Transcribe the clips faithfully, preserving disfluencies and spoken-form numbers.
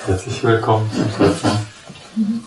Herzlich willkommen zum Treffen. Mhm.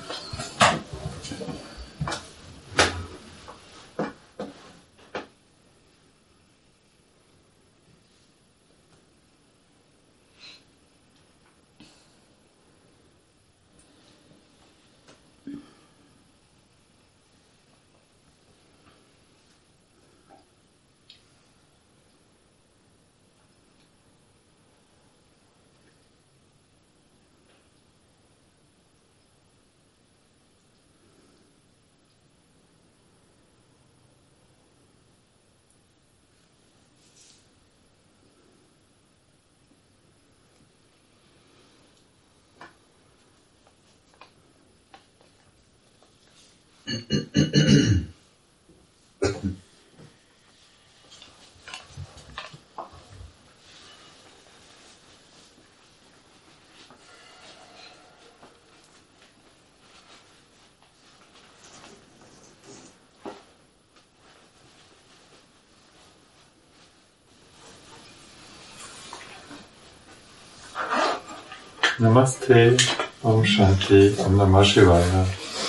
Namaste, Om Shanti, Om Namah Shivaya.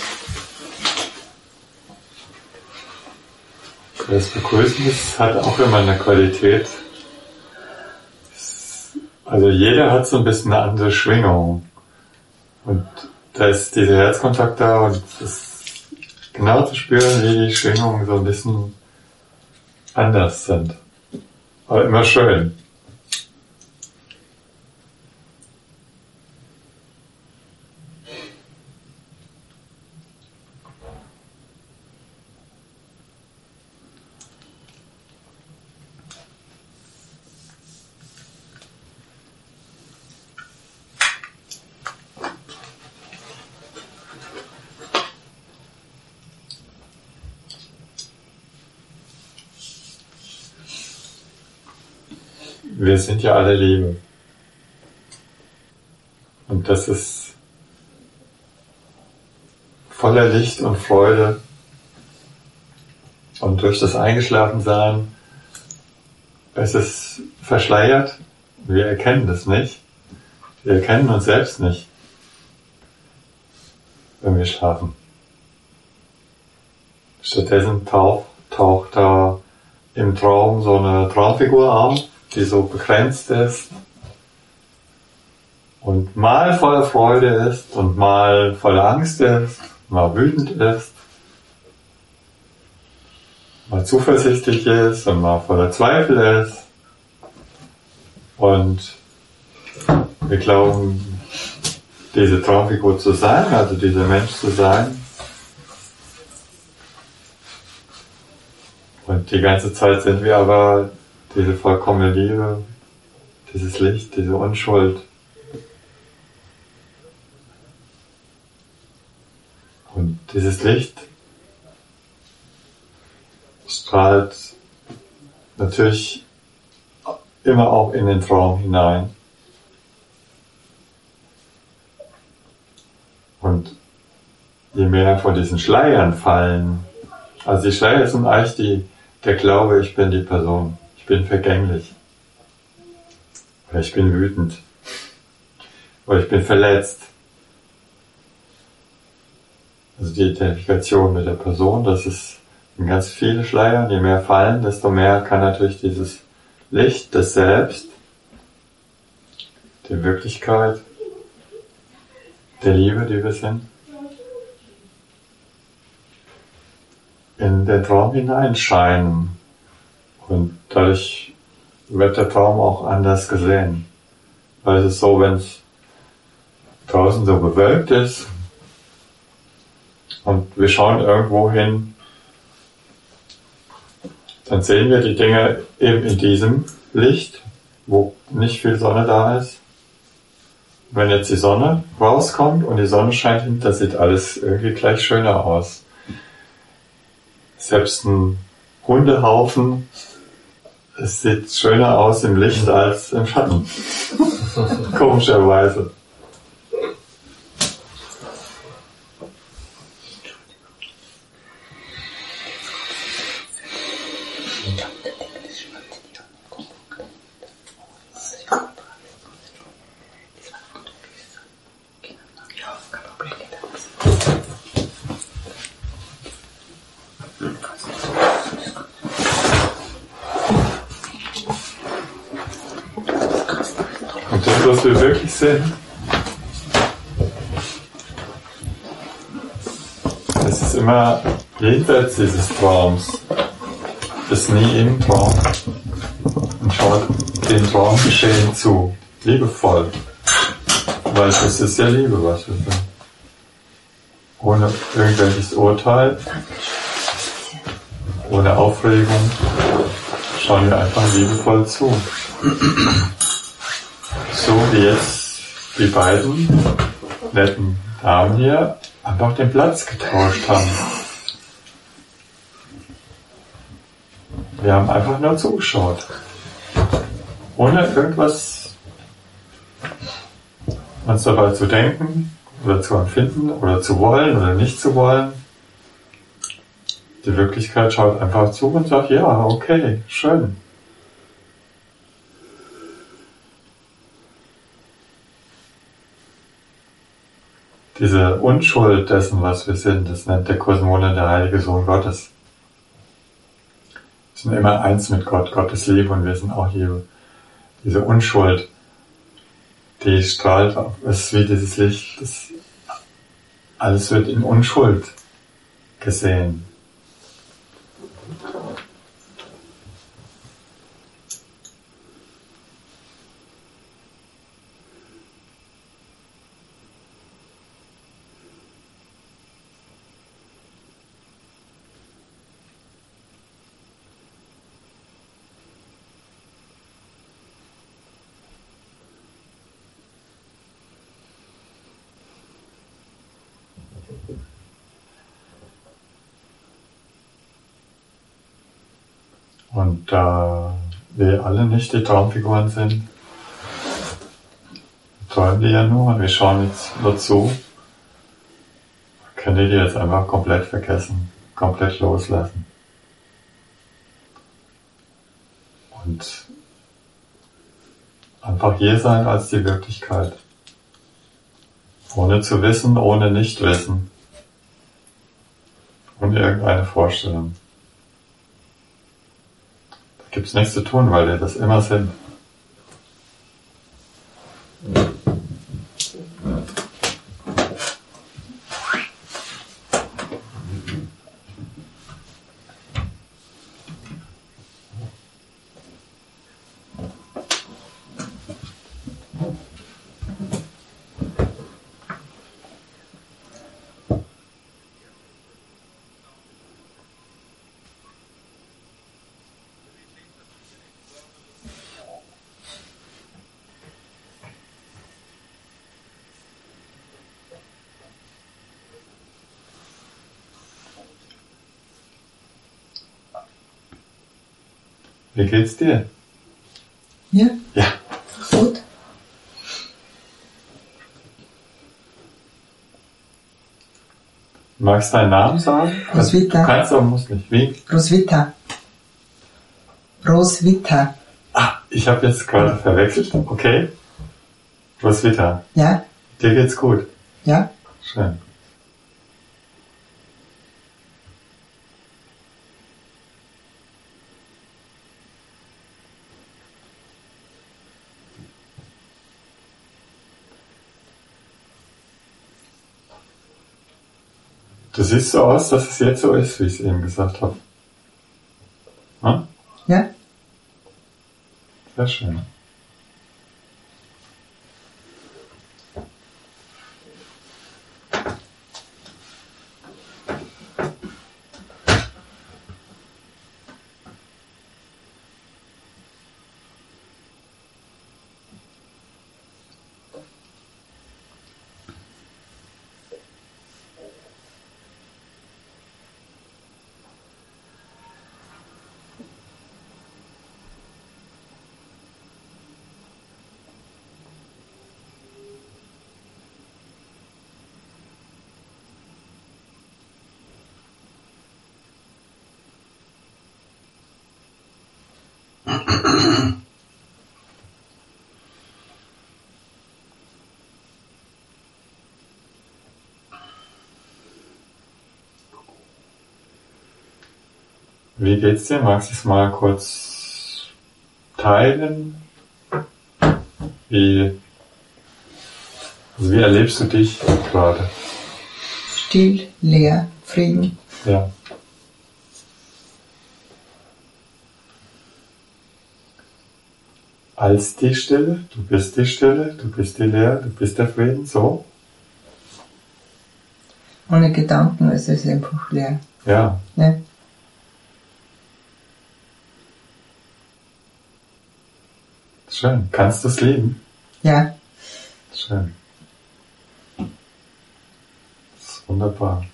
Das Begrüßen ist, hat auch immer eine Qualität. Also jeder hat so ein bisschen eine andere Schwingung. Und da ist dieser Herzkontakt da und es ist genau zu spüren, wie die Schwingungen so ein bisschen anders sind. Aber immer schön. Wir sind ja alle Liebe. Und das ist voller Licht und Freude. Und durch das Eingeschlafensein ist es verschleiert. Wir erkennen das nicht. Wir erkennen uns selbst nicht, wenn wir schlafen. Stattdessen taucht, taucht da im Traum so eine Traumfigur auf, die so begrenzt ist und mal voller Freude ist und mal voller Angst ist, mal wütend ist, mal zuversichtlich ist und mal voller Zweifel ist. Und wir glauben, diese Traumfigur zu sein, also dieser Mensch zu sein. Und die ganze Zeit sind wir aber diese vollkommene Liebe, dieses Licht, diese Unschuld. Und dieses Licht strahlt natürlich immer auch in den Traum hinein. Und je mehr von diesen Schleiern fallen, also die Schleier sind eigentlich die, der Glaube, ich bin die Person. Ich bin vergänglich. Oder ich bin wütend. Oder ich bin verletzt. Also die Identifikation mit der Person, das ist in ganz viele Schleier. Je mehr fallen, desto mehr kann natürlich dieses Licht des Selbst, der Wirklichkeit, der Liebe, die wir sind, in den Traum hineinscheinen. Und dadurch wird der Traum auch anders gesehen. Weil es ist so, wenn es draußen so bewölkt ist und wir schauen irgendwo hin, dann sehen wir die Dinge eben in diesem Licht, wo nicht viel Sonne da ist. Wenn jetzt die Sonne rauskommt und die Sonne scheint hin, dann sieht alles irgendwie gleich schöner aus. Selbst ein Hundehaufen, es sieht schöner aus im Licht als im Schatten. Komischerweise. Und das, was wir wirklich sind, das ist immer jenseits dieses Traums, ist nie im Traum und schaut dem Traumgeschehen zu, liebevoll, weil das ist ja Liebe, was wir sind. Ohne irgendwelches Urteil, ohne Aufregung, schauen wir einfach liebevoll zu. So wie jetzt die beiden netten Damen hier einfach den Platz getauscht haben. Wir haben einfach nur zugeschaut. Ohne irgendwas uns dabei zu denken oder zu empfinden oder zu wollen oder nicht zu wollen. Die Wirklichkeit schaut einfach zu und sagt, ja, okay, schön. Diese Unschuld dessen, was wir sind, das nennt der Kosmone der heilige Sohn Gottes. Wir sind immer eins mit Gott, Gott ist Liebe und wir sind auch Liebe. Diese Unschuld, die strahlt auf, ist wie dieses Licht, das, alles wird in Unschuld gesehen. Und da wir alle nicht die Traumfiguren sind, träumen die ja nur und wir schauen jetzt nur zu, können die die jetzt einfach komplett vergessen, komplett loslassen. Und einfach hier sein als die Wirklichkeit. Ohne zu wissen, ohne Nichtwissen. Ohne irgendeine Vorstellung. Da gibt es nichts zu tun, weil wir das immer sind. Wie geht's dir? Ja? Ja. Gut. Magst du deinen Namen sagen? Roswitha. Du kannst, aber musst nicht. Wie? Roswitha. Roswitha. Ah, ich habe jetzt gerade verwechselt. Okay. Roswitha. Ja? Dir geht's gut? Ja? Schön. Du siehst so aus, dass es jetzt so ist, wie ich es eben gesagt habe. Hm? Ja? Sehr schön. Wie geht's dir? Magst du es mal kurz teilen? Wie Also wie erlebst du dich gerade? Still, leer, Frieden. Ja. Als die Stille, du bist die Stille, du bist die Leere, du bist der Frieden, so? Ohne Gedanken, es ist einfach leer. Ja. Ne? Schön. Kannst du es leben? Ja. Schön. Das ist wunderbar.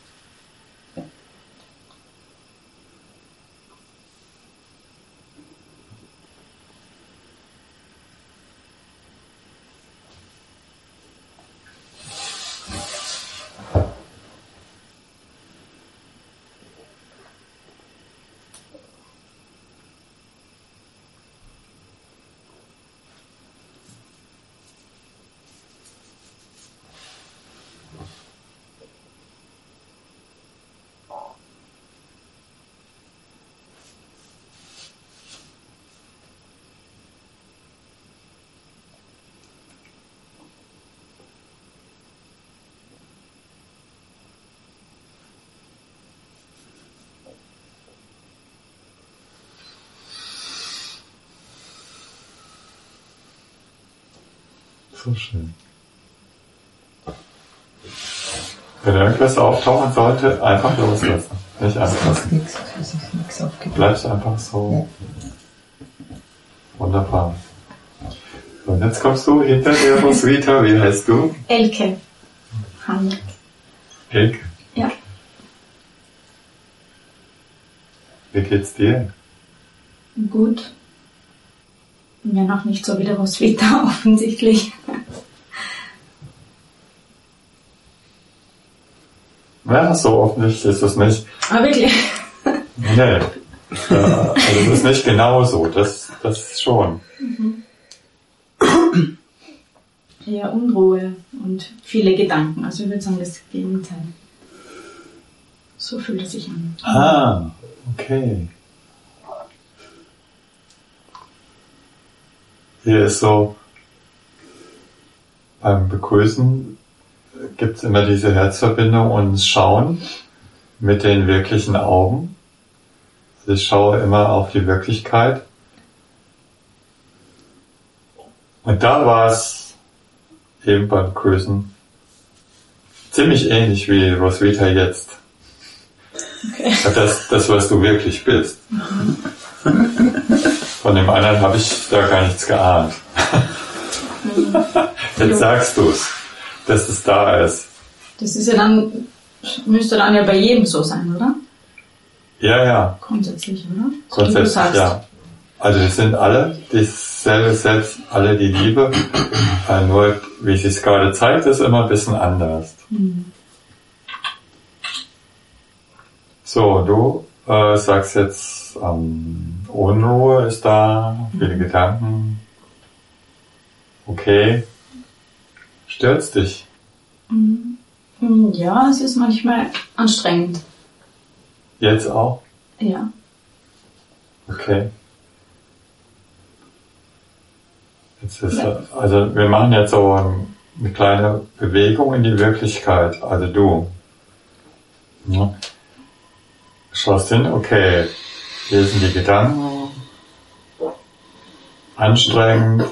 So schön. Wenn irgendwas auftauchen sollte, einfach loslassen. Nicht anfassen. Nichts, es ist nichts aufgebaut. Bleibst einfach so. Ja. Wunderbar. Und jetzt kommst du hinter der Roswitha. Wie heißt du? Elke. Hanna. Elke? Ja. Wie geht's dir? Gut. Ja, noch nicht so wie der Roswitha, offensichtlich. Ja, so offensichtlich ist es nicht. Ah, wirklich? Nee. Ja, also es ist nicht genau so, das, das schon. Mhm. Ja, Unruhe und viele Gedanken. Also ich würde sagen, das Gegenteil. So fühlt es sich an. Ah, okay. Hier ist so, beim Begrüßen gibt es immer diese Herzverbindung und Schauen mit den wirklichen Augen. Also ich schaue immer auf die Wirklichkeit. Und da war es eben beim Begrüßen ziemlich ähnlich wie Roswitha jetzt. Okay. Das, das, was du wirklich bist. Mhm. Von dem anderen habe ich da gar nichts geahnt. Mhm. Jetzt sagst du es, dass es da ist. Das ist ja dann, müsste dann ja bei jedem so sein, oder? Ja, ja. Grundsätzlich, oder? So Grundsätzlich, wie du sagst. ja. Also wir sind alle dasselbe Selbst, alle die Liebe. Äh, nur, wie es sich gerade zeigt, ist immer ein bisschen anders. Mhm. So, du äh, sagst jetzt, ähm, Unruhe ist da, viele Mhm. Gedanken. Okay. Stört's dich? Mhm. Ja, es ist manchmal anstrengend. Jetzt auch? Ja. Okay. Jetzt ist, also wir machen jetzt so eine kleine Bewegung in die Wirklichkeit, also du. Ja. Schaust hin, okay, hier sind die Gedanken, anstrengend,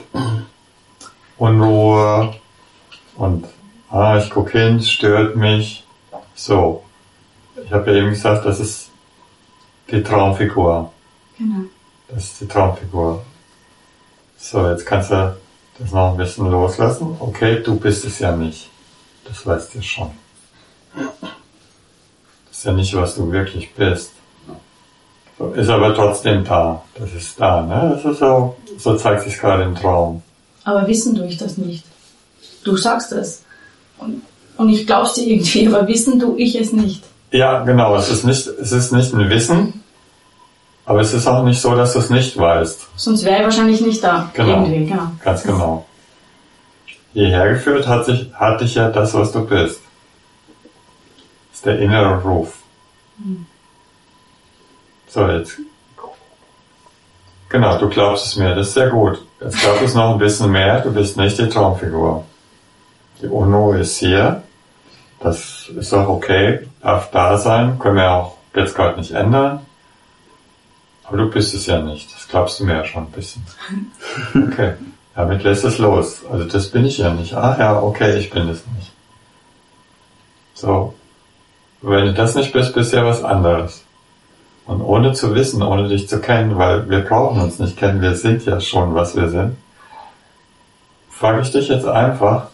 Unruhe und ah, ich gucke hin, es stört mich. So, ich habe ja eben gesagt, das ist die Traumfigur. Genau. Das ist die Traumfigur. So, jetzt kannst du das noch ein bisschen loslassen. Okay, du bist es ja nicht. Das weißt du schon. Das ist ja nicht, was du wirklich bist. So, ist aber trotzdem da. Das ist da, ne? Das ist so, so zeigt sich gerade im Traum. Aber wissen tue ich das nicht. Du sagst es. Und, und ich glaub's dir irgendwie, aber wissen tue ich es nicht. Ja, genau. Es ist nicht, es ist nicht ein Wissen, aber es ist auch nicht so, dass du es nicht weißt. Sonst wäre ich wahrscheinlich nicht da. Genau. Irgendwie, genau. Ganz genau. Hierher geführt hat, sich, hat dich ja das, was du bist. Das ist der innere Ruf. Hm. So, jetzt. Genau, du glaubst es mir, das ist sehr gut. Jetzt glaubst du es noch ein bisschen mehr, du bist nicht die Traumfigur. Die Unruhe ist hier. Das ist auch okay, darf da sein, können wir auch jetzt gerade nicht ändern. Aber du bist es ja nicht, das glaubst du mir ja schon ein bisschen. Okay, damit lässt es los. Also das bin ich ja nicht. Ah ja, okay, ich bin es nicht. So, wenn du das nicht bist, bist du ja was anderes. Und ohne zu wissen, ohne dich zu kennen, weil wir brauchen uns nicht kennen, wir sind ja schon, was wir sind, frage ich dich jetzt einfach,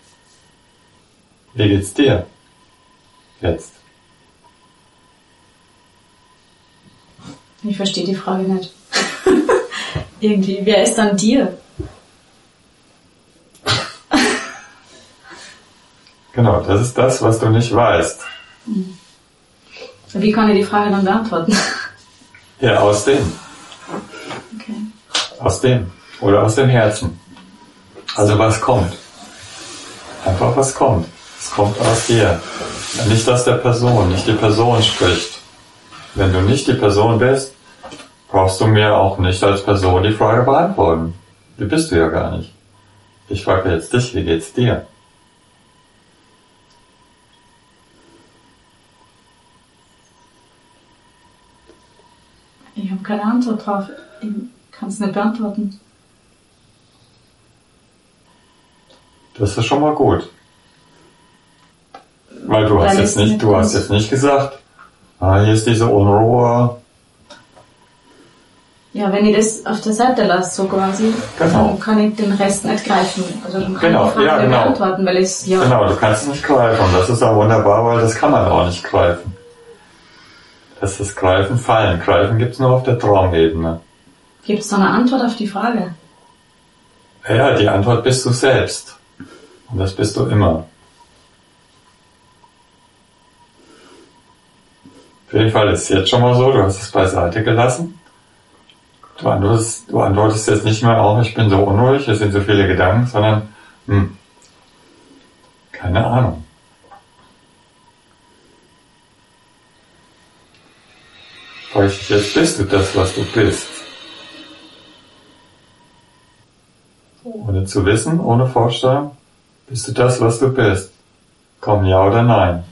wie geht's dir jetzt? Ich verstehe die Frage nicht. Irgendwie, wer ist dann dir? Genau, das ist das, was du nicht weißt. Wie kann ich die Frage dann beantworten? Ja, aus dem. Okay. Aus dem. Oder aus dem Herzen. Also was kommt? Einfach was kommt. Es kommt aus dir. Nicht aus der Person, nicht die Person spricht. Wenn du nicht die Person bist, brauchst du mir auch nicht als Person die Frage beantworten. Die bist du ja gar nicht. Ich frage jetzt dich, wie geht's dir? Ich habe keine Antwort drauf. Ich kann es nicht beantworten. Das ist schon mal gut. Weil du hast jetzt nicht, du hast jetzt nicht gesagt, ah, hier ist diese Unruhe. Ja, wenn ich das auf der Seite lasse, so quasi, genau. Dann kann ich den Rest nicht greifen. Also dann kann genau. ich die Frage ja, nicht genau. beantworten, weil es ja... Genau, du kannst es nicht greifen. Und das ist auch wunderbar, weil das kann man auch nicht greifen. Das ist Greifen, Fallen. Greifen gibt's nur auf der Traumebene. Gibt es da eine Antwort auf die Frage? Ja, die Antwort bist du selbst. Und das bist du immer. Auf jeden Fall ist es jetzt schon mal so, du hast es beiseite gelassen. Du antwortest, du antwortest jetzt nicht mehr auch, ich bin so unruhig, es sind so viele Gedanken, sondern, hm, keine Ahnung. Frag ich dich, jetzt bist du das, was du bist. Ohne zu wissen, ohne Vorstellung, bist du das, was du bist. Komm, ja oder nein.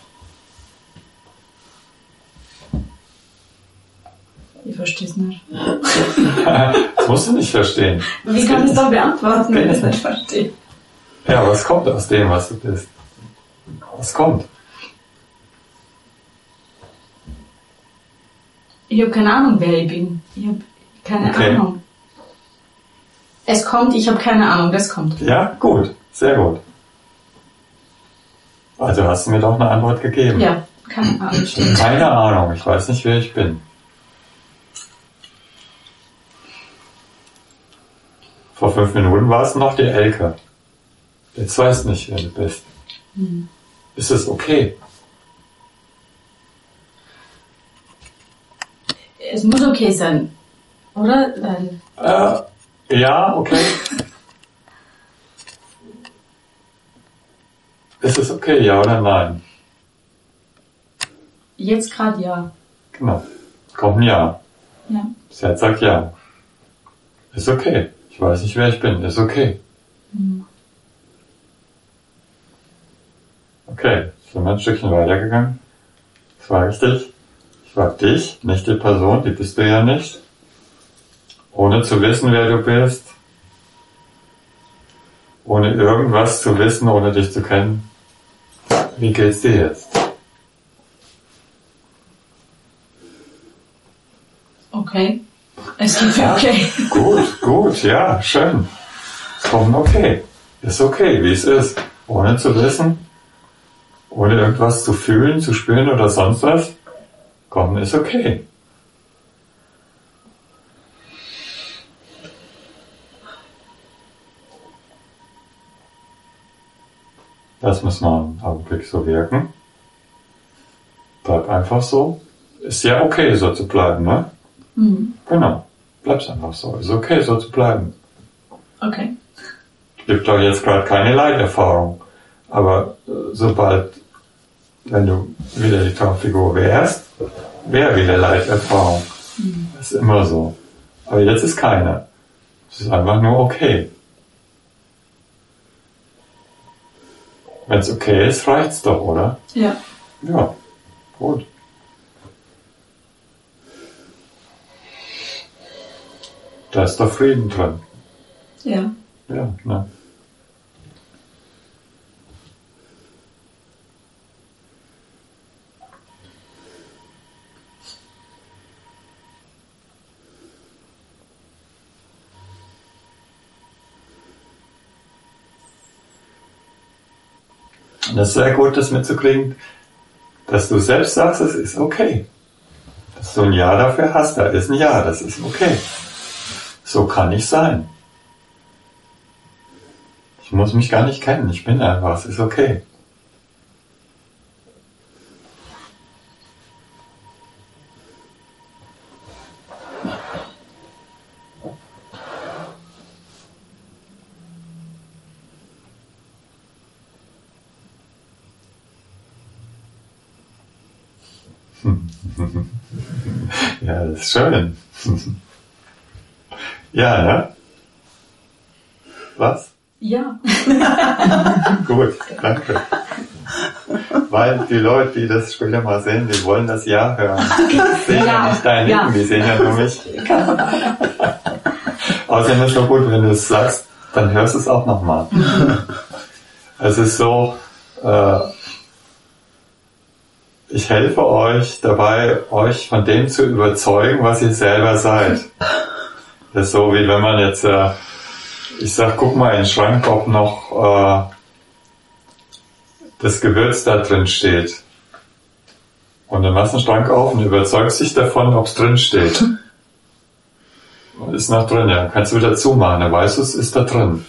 Ich verstehe es nicht. Das musst du nicht verstehen. Wie kann ich es doch beantworten, wenn ich es nicht verstehe? Ja, was kommt aus dem, was du bist? Was kommt? Ich habe keine Ahnung, wer ich bin. Ich habe keine okay. Ahnung. Es kommt, ich habe keine Ahnung, das kommt. Ja, gut. Sehr gut. Also hast du mir doch eine Antwort gegeben. Ja, keine Ahnung. Stimmt. Keine Ahnung, ich weiß nicht, wer ich bin. Vor fünf Minuten war es noch die Elke. Jetzt weißt du nicht, wer du bist. Hm. Ist es okay? Es muss okay sein, oder? Weil Äh, ja, okay. Ist es okay, ja oder nein? jetzt gerade ja. Genau. Kommt ein Ja. Ja. Das Herz sagt ja. Ist okay. Ich weiß nicht, wer ich bin. Ist okay. Mhm. Okay, sind wir ein Stückchen weitergegangen. Jetzt frage ich dich. Ich frage dich, nicht die Person, die bist du ja nicht. Ohne zu wissen, wer du bist. Ohne irgendwas zu wissen, ohne dich zu kennen. Wie geht's dir jetzt? Okay. Es geht mir okay. Gut, gut, ja, schön. Komm, okay. Ist okay, wie es ist. Ohne zu wissen, ohne irgendwas zu fühlen, zu spüren oder sonst was. Komm, ist okay. Das muss mal einen Augenblick so wirken. Bleib einfach so. Ist ja okay, so zu bleiben, ne? Mhm. Genau. Bleib's einfach so. Ist okay, so zu bleiben. Okay. Gibt doch jetzt gerade keine Leiterfahrung. Aber äh, sobald, wenn du wieder die Traumfigur wärst, wäre wieder Leiterfahrung. Mhm. Das ist immer so. Aber jetzt ist keine. Es ist einfach nur okay. Wenn es okay ist, reicht's doch, oder? Ja. Ja, gut. Da ist doch Frieden drin. Ja. Ja, ne? Und es ist sehr gut, das mitzukriegen, dass du selbst sagst, es ist okay. Dass du ein Ja dafür hast, da ist ein Ja, das ist okay. So kann ich sein. Ich muss mich gar nicht kennen, ich bin einfach, es ist okay. Ja, das ist schön. Ja, ne? Was? Ja. Gut, danke. Weil die Leute, die das später mal sehen, die wollen das Ja hören. Die sehen ja, ja nicht deine Lippen, ja. Die sehen ja nur mich. Außerdem ist es so gut, wenn du es sagst, dann hörst du es auch nochmal. Es ist so, äh, ich helfe euch dabei, euch von dem zu überzeugen, was ihr selber seid. Das ist so, wie wenn man jetzt, äh, ich sag, guck mal in den Schrank, ob noch äh, das Gewürz da drin steht. Und dann machst du den Schrank auf und überzeugst dich davon, ob es drin steht. Ist noch drin, ja. Kannst du wieder zumachen, dann weißt du, es ist da drin.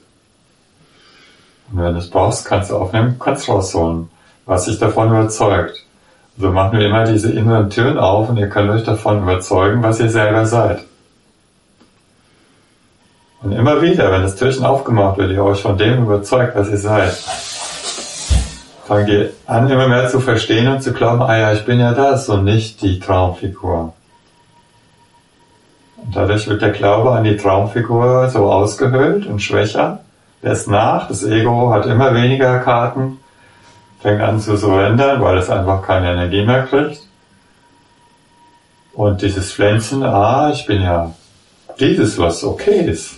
Und wenn du es brauchst, kannst du aufnehmen, kannst rausholen, was dich davon überzeugt. So machen wir immer diese inneren Türen auf und ihr könnt euch davon überzeugen, was ihr selber seid. Und immer wieder, wenn das Türchen aufgemacht wird, ihr euch von dem überzeugt, was ihr seid, fangt ihr an, immer mehr zu verstehen und zu glauben, ah ja, ich bin ja das und nicht die Traumfigur. Und dadurch wird der Glaube an die Traumfigur so ausgehöhlt und schwächer, lässt nach, das Ego hat immer weniger Karten, fängt an zu surrendern, weil es einfach keine Energie mehr kriegt. Und dieses Pflänzchen, ah, ich bin ja dieses, was okay ist,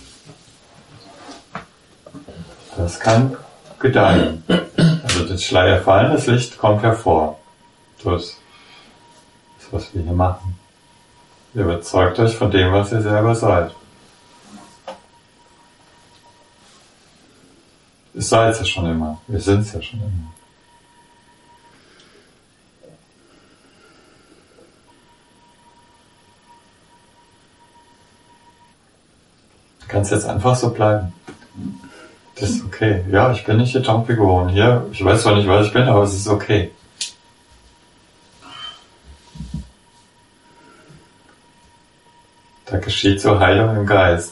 das kann gedeihen. Also das Schleier fallen, das Licht kommt hervor. Das ist, was wir hier machen. Ihr überzeugt euch von dem, was ihr selber seid. Ihr seid es ja schon immer. Wir sind es ja schon immer. Du kannst jetzt einfach so bleiben. Das ist okay. Ja, ich bin nicht die Traumfigur. Und hier, ich weiß zwar nicht, was ich bin, aber es ist okay. Da geschieht so Heilung im Geist.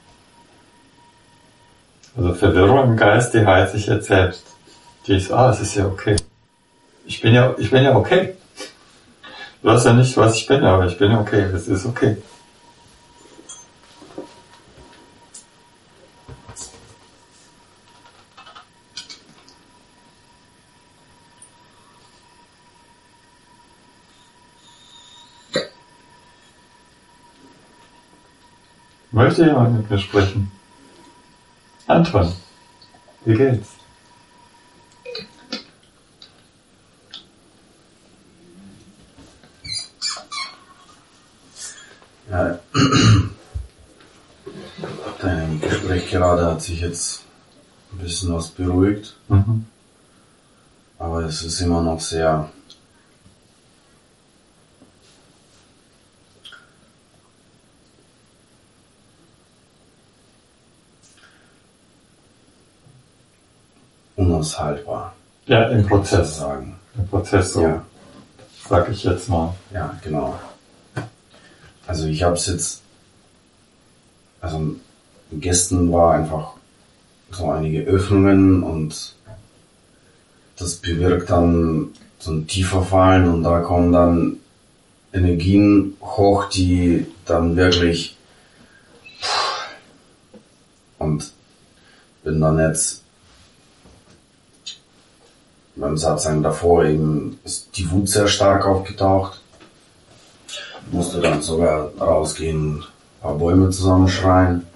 Also Verwirrung im Geist, die heilt sich jetzt selbst. Die ist, ah, es ist ja okay. Ich bin ja, ich bin ja okay. Du weißt ja nicht, was ich bin, aber ich bin okay. Es ist okay. Möchte jemand mit mir sprechen? Anton, wie geht's? Ja, dein Gespräch gerade hat sich jetzt ein bisschen was beruhigt, mhm. aber es ist immer noch sehr unaushaltbar. Ja, im Prozess. Sagen. Im Prozess, so. Ja. Sag ich jetzt mal. Ja, genau. Also ich habe es jetzt, also gestern war einfach so einige Öffnungen und das bewirkt dann so ein tiefer Fallen und da kommen dann Energien hoch, die dann wirklich und bin dann jetzt beim Satzang davor eben ist die Wut sehr stark aufgetaucht. Ich musste dann sogar rausgehen, ein paar Bäume zusammenschreien.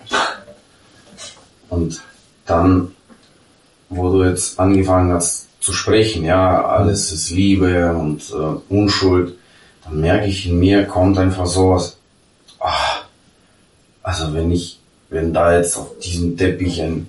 Und dann, wo du jetzt angefangen hast zu sprechen, ja, alles ist Liebe und äh, Unschuld, dann merke ich, in mir kommt einfach sowas, ach, also wenn ich, wenn da jetzt auf diesem Teppich ein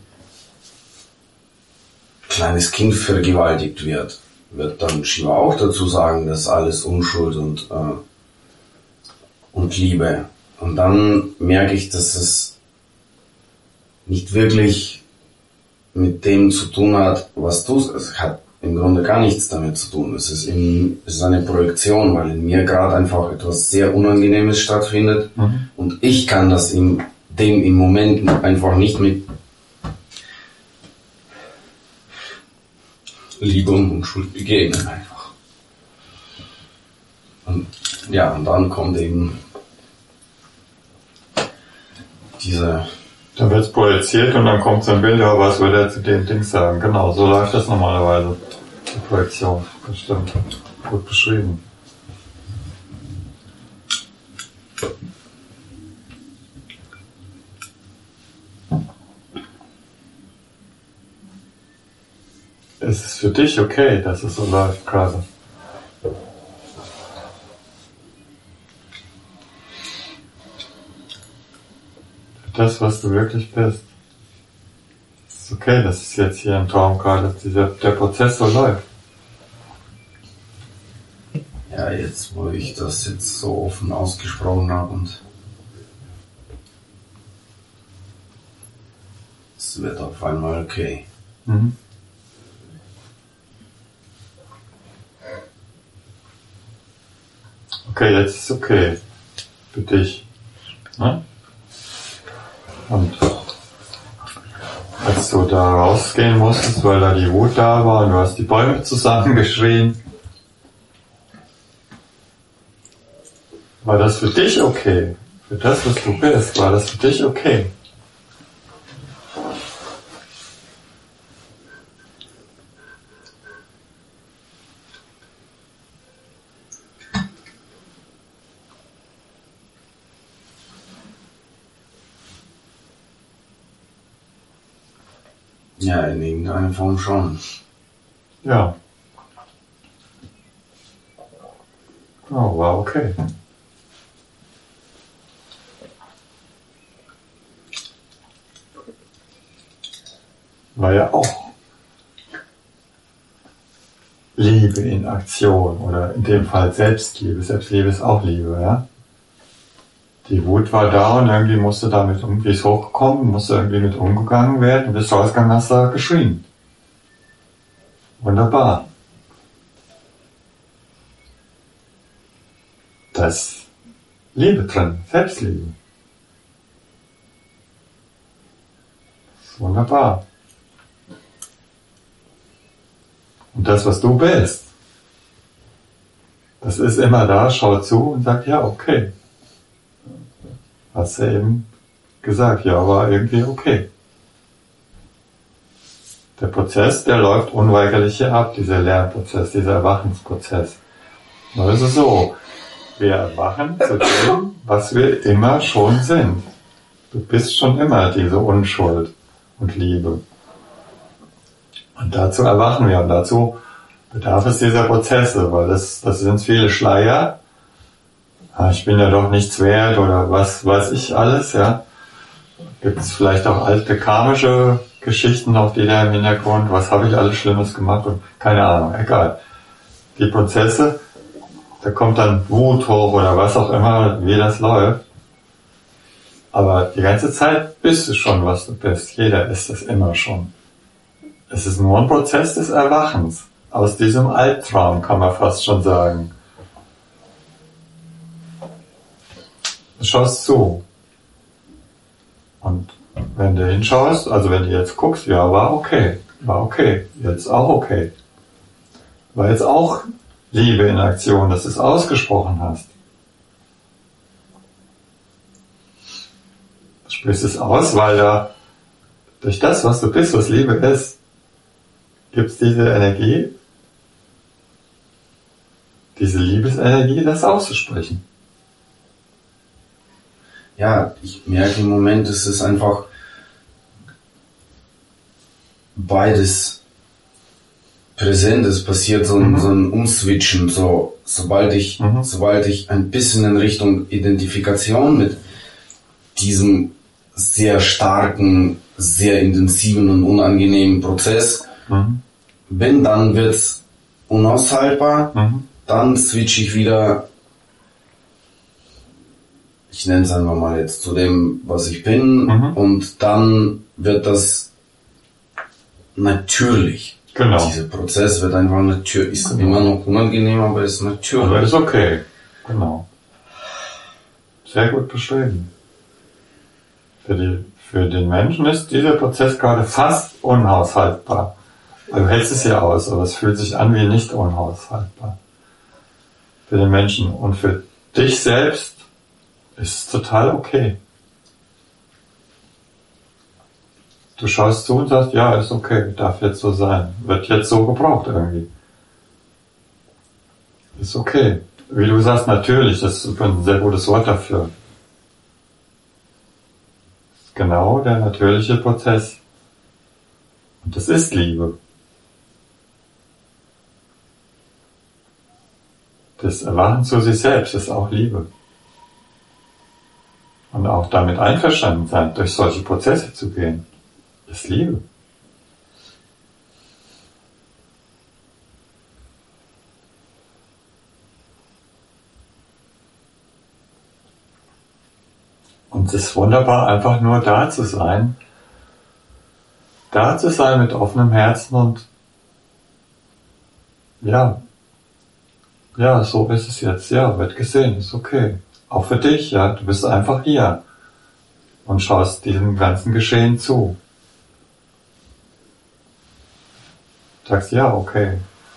kleines Kind vergewaltigt wird, wird dann Shiva auch dazu sagen, das ist alles Unschuld und, äh, und Liebe. Und dann merke ich, dass es nicht wirklich mit dem zu tun hat, was du, es hat im Grunde gar nichts damit zu tun. Es ist, in, es ist eine Projektion, weil in mir gerade einfach etwas sehr Unangenehmes stattfindet mhm. und ich kann das in dem im Moment einfach nicht mit Liebe und Unschuld begegnen einfach. Und ja, und dann kommt eben diese... Dann wird es projiziert und dann kommt so ein Bild, ja, was würde er zu dem Ding sagen? Genau, so läuft das normalerweise. Die Projektion, das stimmt. Gut beschrieben. Ist es für dich okay, dass es so läuft gerade? Das, was du wirklich bist. Es ist okay, dass es jetzt hier im Traum gerade dieser, der Prozess so läuft. Ja, jetzt, wo ich das jetzt so offen ausgesprochen habe und es wird auf einmal okay. Mhm. Okay, jetzt ist es okay. Für dich. Ne? Und als du da rausgehen musstest, weil da die Wut da war und du hast die Bäume zusammengeschrien, war das für dich okay? Für das, was du bist, war das für dich okay? Ja, in irgendeiner Form schon. Ja. Oh, war okay. War ja auch Liebe in Aktion oder in dem Fall Selbstliebe. Selbstliebe ist auch Liebe, ja. Die Wut war da und irgendwie musste damit irgendwie ist hochgekommen, musste irgendwie mit umgegangen werden und bist rausgegangen, hast da geschrien. Wunderbar. Da ist Liebe drin, Selbstliebe. Das ist wunderbar. Und das, was du bist, das ist immer da, schaut zu und sagt, ja, okay. Hast du eben gesagt, ja, war irgendwie okay. Der Prozess, der läuft unweigerlich hier ab, dieser Lernprozess, dieser Erwachensprozess. Nur ist es so, wir erwachen zu dem, was wir immer schon sind. Du bist schon immer diese Unschuld und Liebe. Und dazu erwachen wir und dazu bedarf es dieser Prozesse, weil das, das sind viele Schleier. Ich bin ja doch nichts wert oder was weiß ich alles, ja. Gibt es vielleicht auch alte karmische Geschichten noch, die da im Hintergrund, was habe ich alles Schlimmes gemacht und keine Ahnung, egal. Die Prozesse, da kommt dann Wut hoch oder was auch immer, wie das läuft. Aber die ganze Zeit bist du schon, was du bist. Jeder ist es immer schon. Es ist nur ein Prozess des Erwachens. Aus diesem Albtraum kann man fast schon sagen. Du schaust zu. Und wenn du hinschaust, also wenn du jetzt guckst, ja, war okay, war okay, jetzt auch okay. War jetzt auch Liebe in Aktion, dass du es ausgesprochen hast. Du sprichst es aus, weil da durch das, was du bist, was Liebe ist, gibt es diese Energie, diese Liebesenergie, das auszusprechen. Ja, ich merke im Moment, es ist einfach beides präsent. Es passiert so ein, Mhm. so ein Umswitchen, so, sobald ich, Mhm. sobald ich ein bisschen in Richtung Identifikation mit diesem sehr starken, sehr intensiven und unangenehmen Prozess Mhm. bin, dann wird's unaushaltbar, Mhm. dann switche ich wieder, ich nenne es einfach mal jetzt, zu dem, was ich bin, Mhm. und dann wird das natürlich. Genau. Dieser Prozess wird einfach natürlich, ist Genau. immer noch unangenehm, aber ist Aber natürlich. ist okay. Genau. Sehr gut beschrieben. Für, die, für den Menschen ist dieser Prozess gerade fast unaushaltbar. Du hältst es ja aus, aber es fühlt sich an wie nicht unaushaltbar. Für den Menschen. Und für dich selbst ist es total okay. Du schaust zu und sagst, ja, ist okay, darf jetzt so sein. Wird jetzt so gebraucht irgendwie. Ist okay. Wie du sagst, natürlich, das ist ein sehr gutes Wort dafür. Das ist genau der natürliche Prozess. Und das ist Liebe. Das Erwachen zu sich selbst ist auch Liebe. Und auch damit einverstanden sein, durch solche Prozesse zu gehen, ist Liebe. Und es ist wunderbar, einfach nur da zu sein. Da zu sein mit offenem Herzen und ja, ja, so ist es jetzt. Ja, wird gesehen, ist okay. Auch für dich, ja, du bist einfach hier und schaust diesem ganzen Geschehen zu. Sagst, ja, okay.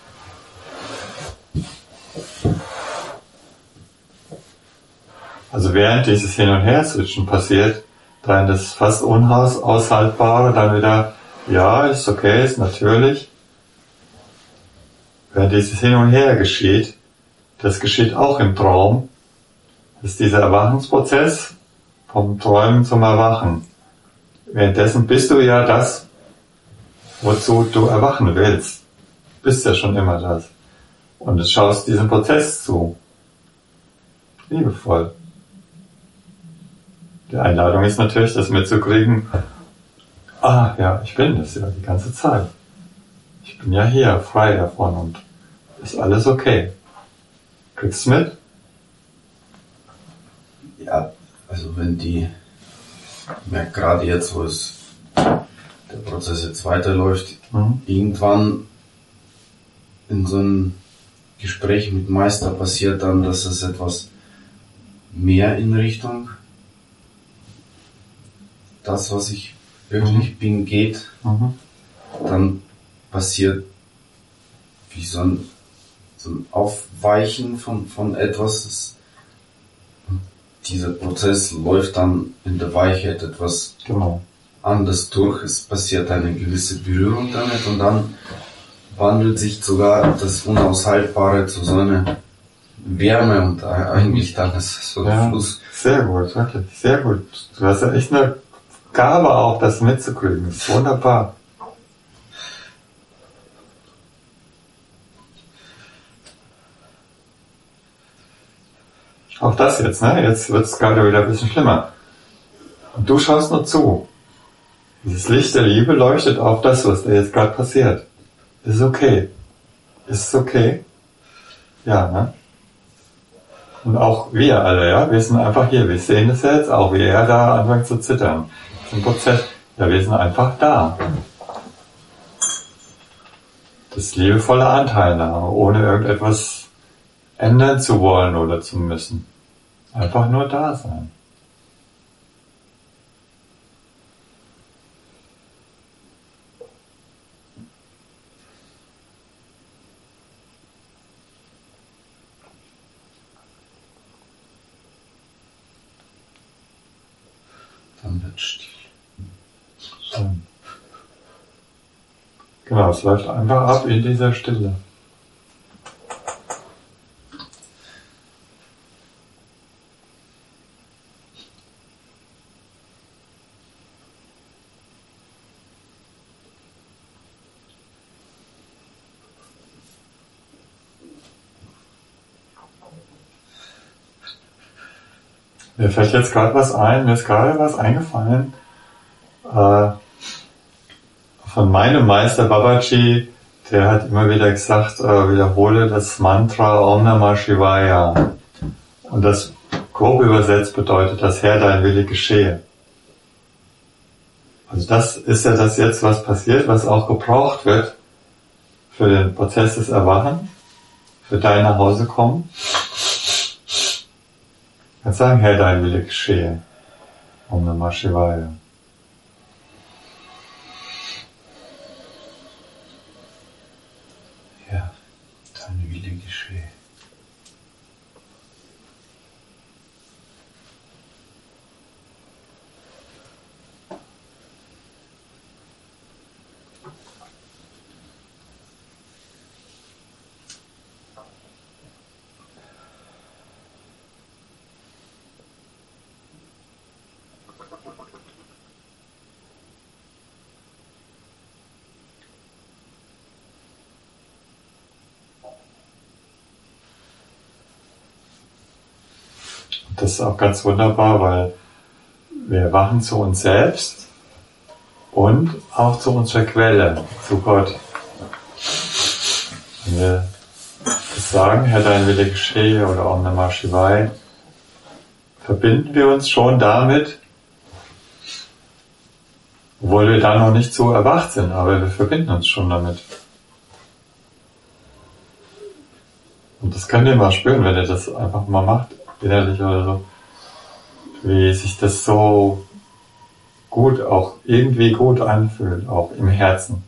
Also während dieses Hin- und Her-Switchen passiert, dann das fast unaushaltbare, dann wieder, ja, ist okay, ist natürlich. Während dieses Hin und Her geschieht, das geschieht auch im Traum, ist dieser Erwachensprozess vom Träumen zum Erwachen. Währenddessen bist du ja das, wozu du erwachen willst. Du bist ja schon immer das. Und du schaust diesem Prozess zu. Liebevoll. Die Einladung ist natürlich, das mitzukriegen. Ah, ja, ich bin das ja die ganze Zeit. Ich bin ja hier, frei davon und ist alles okay. Kriegst du mit? Ja, also wenn die, ich merke gerade jetzt, wo es, der Prozess jetzt weiterläuft, Mhm. irgendwann in so einem Gespräch mit Meister passiert dann, dass es etwas mehr in Richtung das, was ich wirklich bin, geht. Mhm. Dann passiert wie so ein, so ein Aufweichen von, von etwas. Das, dieser Prozess läuft dann in der Weichheit etwas Genau. anders durch. Es passiert eine gewisse Berührung damit und dann wandelt sich sogar das Unaushaltbare zu so einer Wärme und eigentlich dann ist es so ein Ja, Fluss. sehr gut, wirklich, sehr gut. Du hast ja echt eine Gabe auch, das mitzukriegen. Das ist wunderbar. Auch das jetzt, ne? Jetzt wird es gerade wieder ein bisschen schlimmer. Und du schaust nur zu. Dieses Licht der Liebe leuchtet auf das, was da jetzt gerade passiert. Ist okay. Ist es okay? Ja, ne? Und auch wir alle, ja, wir sind einfach hier. Wir sehen das jetzt auch, wie er da anfängt zu zittern. Das ist ein Prozess. Ja, wir sind einfach da. Das ist liebevolle Anteilnahme, ohne irgendetwas ändern zu wollen oder zu müssen. Einfach nur da sein. Dann wird still. So. Genau, es läuft einfach ab in dieser Stille. Mir fällt jetzt gerade was ein, mir ist gerade was eingefallen äh, von meinem Meister Babaji, der hat immer wieder gesagt, äh, wiederhole das Mantra Om Namah Shivaya. Und das grob übersetzt bedeutet, dass Herr dein Wille geschehe. Also das ist ja das jetzt, was passiert, was auch gebraucht wird für den Prozess des Erwachen, für dein Nachhausekommen. Kannst sagen, Herr, dein Wille geschehe. Om Namah Shivaya. Ja, dein Wille geschehe. Das ist auch ganz wunderbar, weil wir erwachen zu uns selbst und auch zu unserer Quelle, zu Gott. Wenn wir das sagen, Herr, dein Wille geschehe oder Om Namah Shivaya, verbinden wir uns schon damit, obwohl wir da noch nicht so erwacht sind, aber wir verbinden uns schon damit. Und das könnt ihr mal spüren, wenn ihr das einfach mal macht, innerlich oder so, wie sich das so gut, auch irgendwie gut anfühlt, auch im Herzen.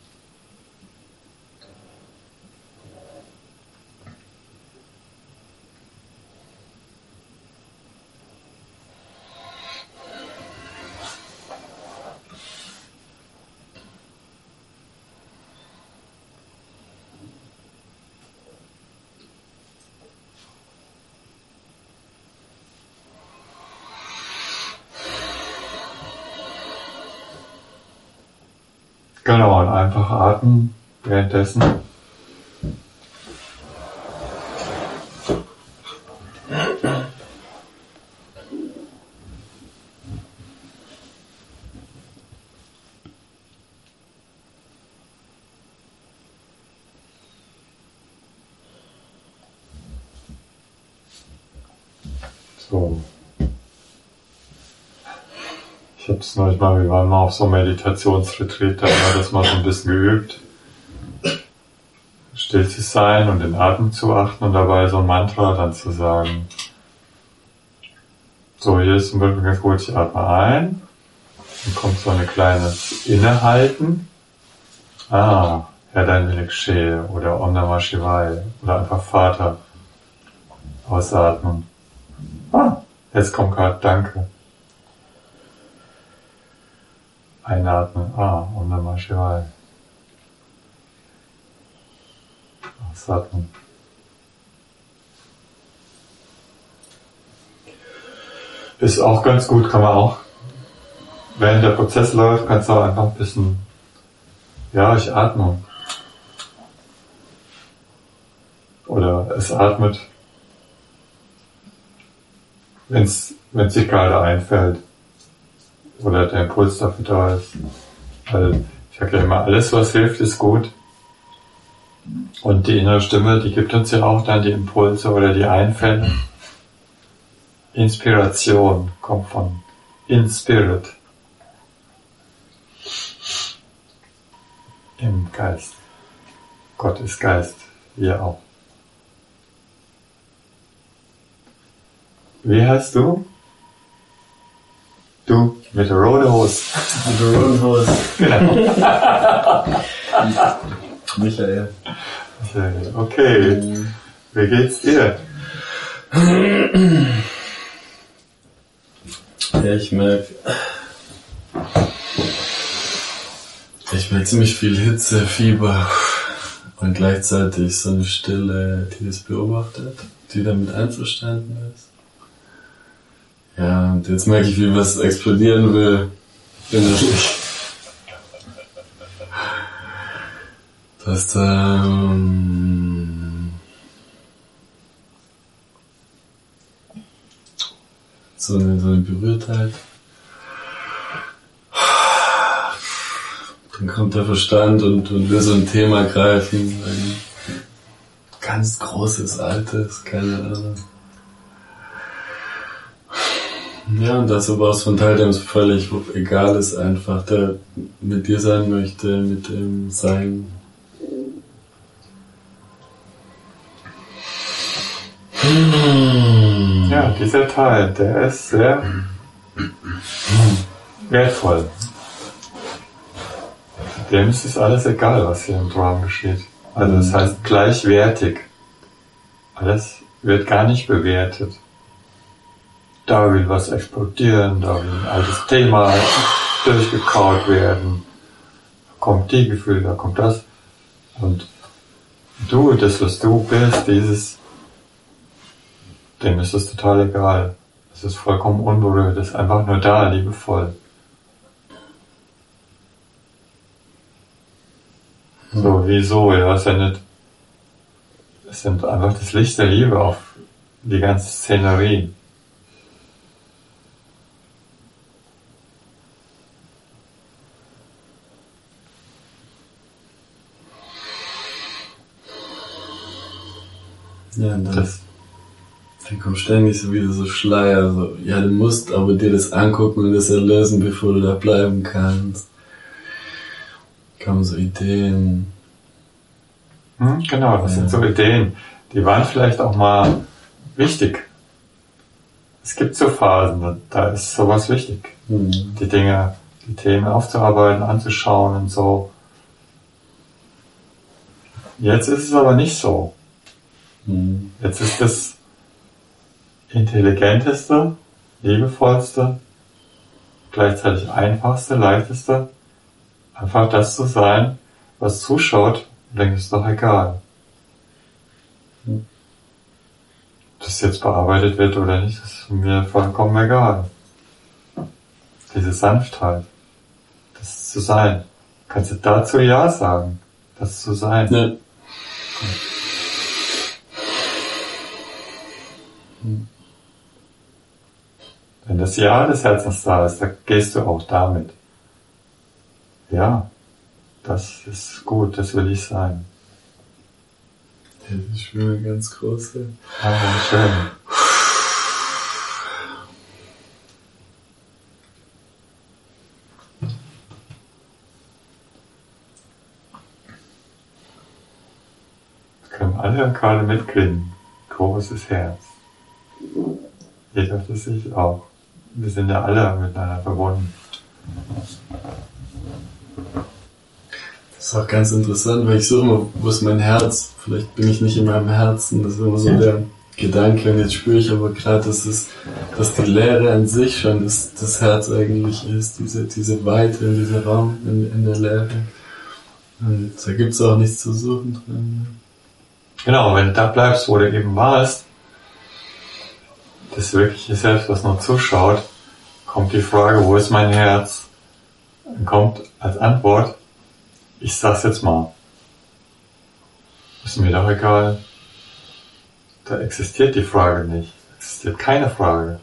Genau, und einfach atmen währenddessen. So. Ich habe es neulich mal, wir waren mal auf so einem Meditationsretreat, da haben wir das mal so ein bisschen geübt. Still zu sein und den Atem zu achten und dabei so ein Mantra dann zu sagen. So, hier ist zum Beispiel ganz gut, ich atme ein, dann kommt so eine kleine Innehalten. Ah, Herr, dein Wille geschehe oder Om Namah Shivaya oder einfach Vater. Ausatmen. Ah, jetzt kommt gerade Danke. Einatmen. Ah, Om Namah Shivaya. Ausatmen. Ist auch ganz gut, kann man auch, während der Prozess läuft, kannst du auch einfach ein bisschen, ja, ich atme. Oder es atmet, wenn es wenn es sich gerade einfällt. Oder der Impuls dafür da ist. Weil ich sage ja immer, alles was hilft, ist gut. Und die innere Stimme, die gibt uns ja auch dann die Impulse oder die Einfälle. Inspiration kommt von in Spirit. Im Geist. Gott ist Geist, wir auch. Wie heißt du? Du mit der roten Hose. Mit der roten Hose. Genau. Michael. Okay. Wie geht's dir? Ja, ich merke, ich merke ziemlich viel Hitze, Fieber und gleichzeitig so eine Stille, die das beobachtet, die damit einverstanden ist. Ja, und jetzt merke ich, wie was explodieren will, innerlich. Dass da ähm, so eine, so eine Berührtheit. Dann kommt der Verstand und, und will so ein Thema greifen, ein ganz großes, altes, keine Ahnung. Ja, und das aber auch so ein Teil, dem es völlig egal ist einfach, der mit dir sein möchte, mit dem Sein. Ja, dieser Teil, der ist sehr wertvoll. Dem ist es alles egal, was hier im Traum geschieht. Also das heißt gleichwertig. Alles wird gar nicht bewertet. Da will was explodieren, da will ein altes Thema durchgekaut werden. Da kommt die Gefühle, da kommt das. Und du, das was du bist, dieses, dem ist es total egal. Es ist vollkommen unberührt, es ist einfach nur da, liebevoll. So, wieso? Ja, es sendet, es sind einfach das Licht der Liebe auf die ganze Szenerie. Ja, und dann, Das, dann kommt ständig so wieder so Schleier, so, ja, du musst aber dir das angucken und das erlösen, bevor du da bleiben kannst. Kommen so Ideen. hm, genau, das sind so Ideen, die waren vielleicht auch mal wichtig. Es gibt so Phasen, da, da ist sowas wichtig. Mhm. Die Dinge, die Themen aufzuarbeiten, anzuschauen und so. Jetzt ist es aber nicht so. Mhm. Jetzt ist das intelligenteste, liebevollste, gleichzeitig einfachste, leichteste, einfach das zu sein, was zuschaut, und denkt, ist doch egal. Mhm. Ob das jetzt bearbeitet wird oder nicht, ist mir vollkommen egal. Diese Sanftheit, das zu sein. Kannst du dazu Ja sagen, das zu sein? Ja. Wenn das Ja des Herzens da ist, dann gehst du auch damit. Ja, das ist gut, das will ich sein. Das ist schon eine ganz große. Ah, schön. Wir können alle gerade mitkriegen. Großes Herz. Jeder für sich auch. Wir sind ja alle miteinander verbunden. Das ist auch ganz interessant, weil ich suche immer, wo ist mein Herz? Vielleicht bin ich nicht in meinem Herzen, das ist immer so der Gedanke, und jetzt spüre ich aber gerade, dass es, dass die Leere an sich schon das, das Herz eigentlich ist, diese, diese Weite, dieser Raum in, in der Leere. Und da gibt es auch nichts zu suchen drin. Genau, wenn du da bleibst, wo du eben warst, das wirkliche Selbst, was nur zuschaut, kommt die Frage, wo ist mein Herz? Dann kommt als Antwort, ich sag's jetzt mal. Ist mir doch egal. Da existiert die Frage nicht. Existiert keine Frage.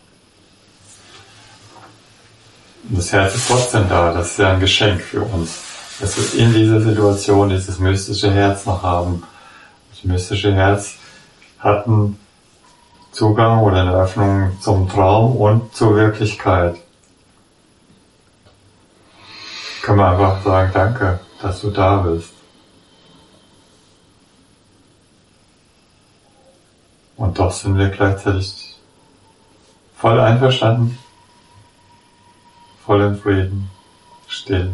Und das Herz ist trotzdem da. Das ist ja ein Geschenk für uns. Dass wir in dieser Situation dieses mystische Herz noch haben. Das mystische Herz hat einen Zugang oder eine Öffnung zum Traum und zur Wirklichkeit. Können wir einfach sagen, danke, dass du da bist. Und doch sind wir gleichzeitig voll einverstanden, voll in Frieden, still.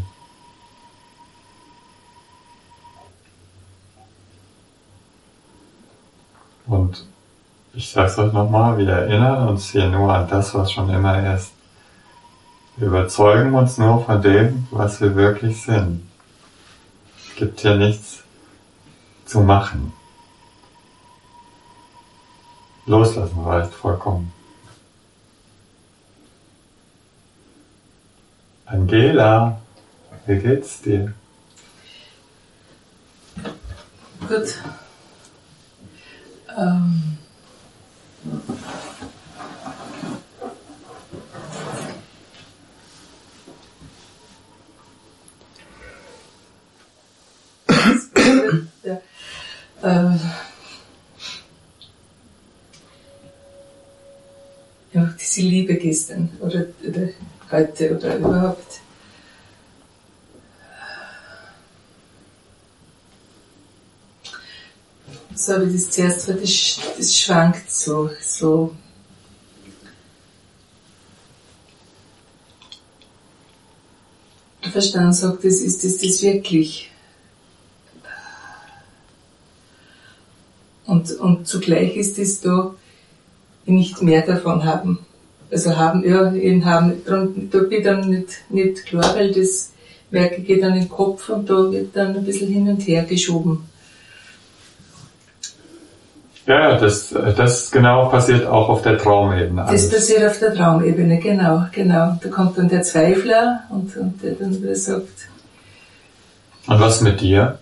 Und ich sag's euch nochmal, wir erinnern uns hier nur an das, was schon immer ist. Wir überzeugen uns nur von dem, was wir wirklich sind. Es gibt hier nichts zu machen. Loslassen reicht vollkommen. Angela, wie geht's dir? Gut. Ähm. ja. Äh, ja, diese Liebe gestern oder, oder heute oder überhaupt. So habe ich das zuerst, weil das, das schwankt so, so. Der Verstand sagt, das ist das, das wirklich. Und, und zugleich ist es da, nicht mehr davon haben. Also haben, ja, eben haben, darum, da bin ich dann nicht, nicht klar, weil das merke ich dann im Kopf und da wird dann ein bisschen hin und her geschoben. Ja, das, das genau passiert auch auf der Traumebene. Das alles. passiert auf der Traumebene, genau, genau. Da kommt dann der Zweifler und, und der dann wieder sagt. Und was mit dir?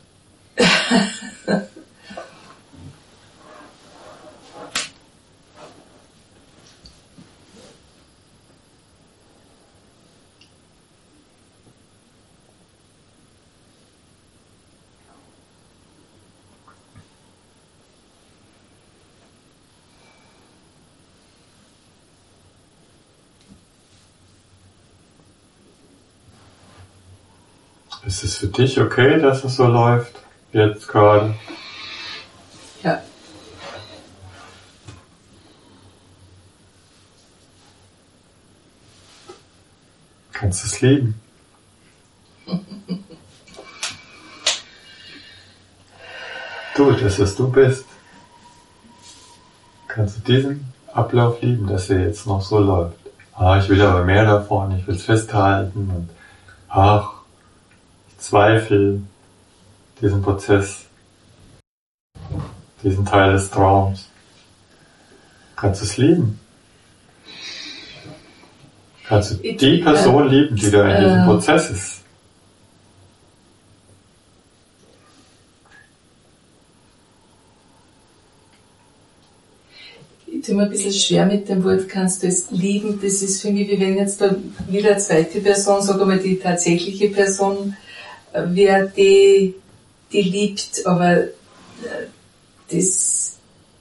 Ist es für dich okay, dass es so läuft, jetzt gerade? Ja. Kannst du es lieben? Du, das was du bist. Kannst du diesen Ablauf lieben, dass er jetzt noch so läuft? Ah, ich will aber mehr davon, ich will es festhalten und ach, Zweifel, diesen Prozess, diesen Teil des Traums. Kannst du es lieben? Kannst du die Person lieben, die da in diesem Prozess ist? Ich tue mir ein bisschen schwer mit dem Wort, kannst du es lieben? Das ist für mich, wie wenn jetzt da wieder eine zweite Person, sag mal die tatsächliche Person, wer die, die liebt, aber das,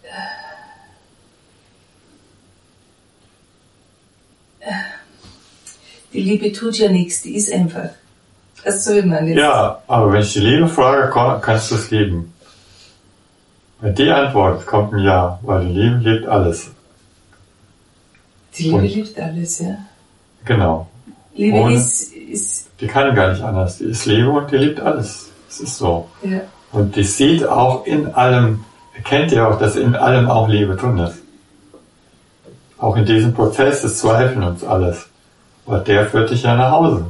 die Liebe tut ja nichts, die ist einfach. Das soll man jetzt. Ja, aber wenn ich die Liebe frage, kannst du es lieben? Wenn die antwortet, kommt ein Ja, weil die Liebe liebt alles. Die Liebe Und liebt alles, ja. Genau. Liebe Ohne, ist, ist, die kann gar nicht anders. Die ist Liebe und die liebt alles. Es ist so. ja. Und die sieht auch in allem, erkennt ja auch, dass in allem auch Liebe drin ist. Auch in diesem Prozess des Zweifelns und alles. Weil der führt dich ja nach Hause.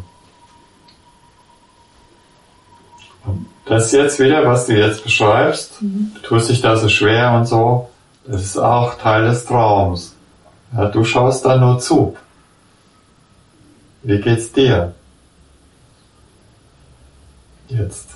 Und das ist jetzt wieder, was du jetzt beschreibst. Mhm. Du tust dich da so schwer und so. Das ist auch Teil des Traums. Ja, du schaust da nur zu. Wie geht's dir? Jetzt.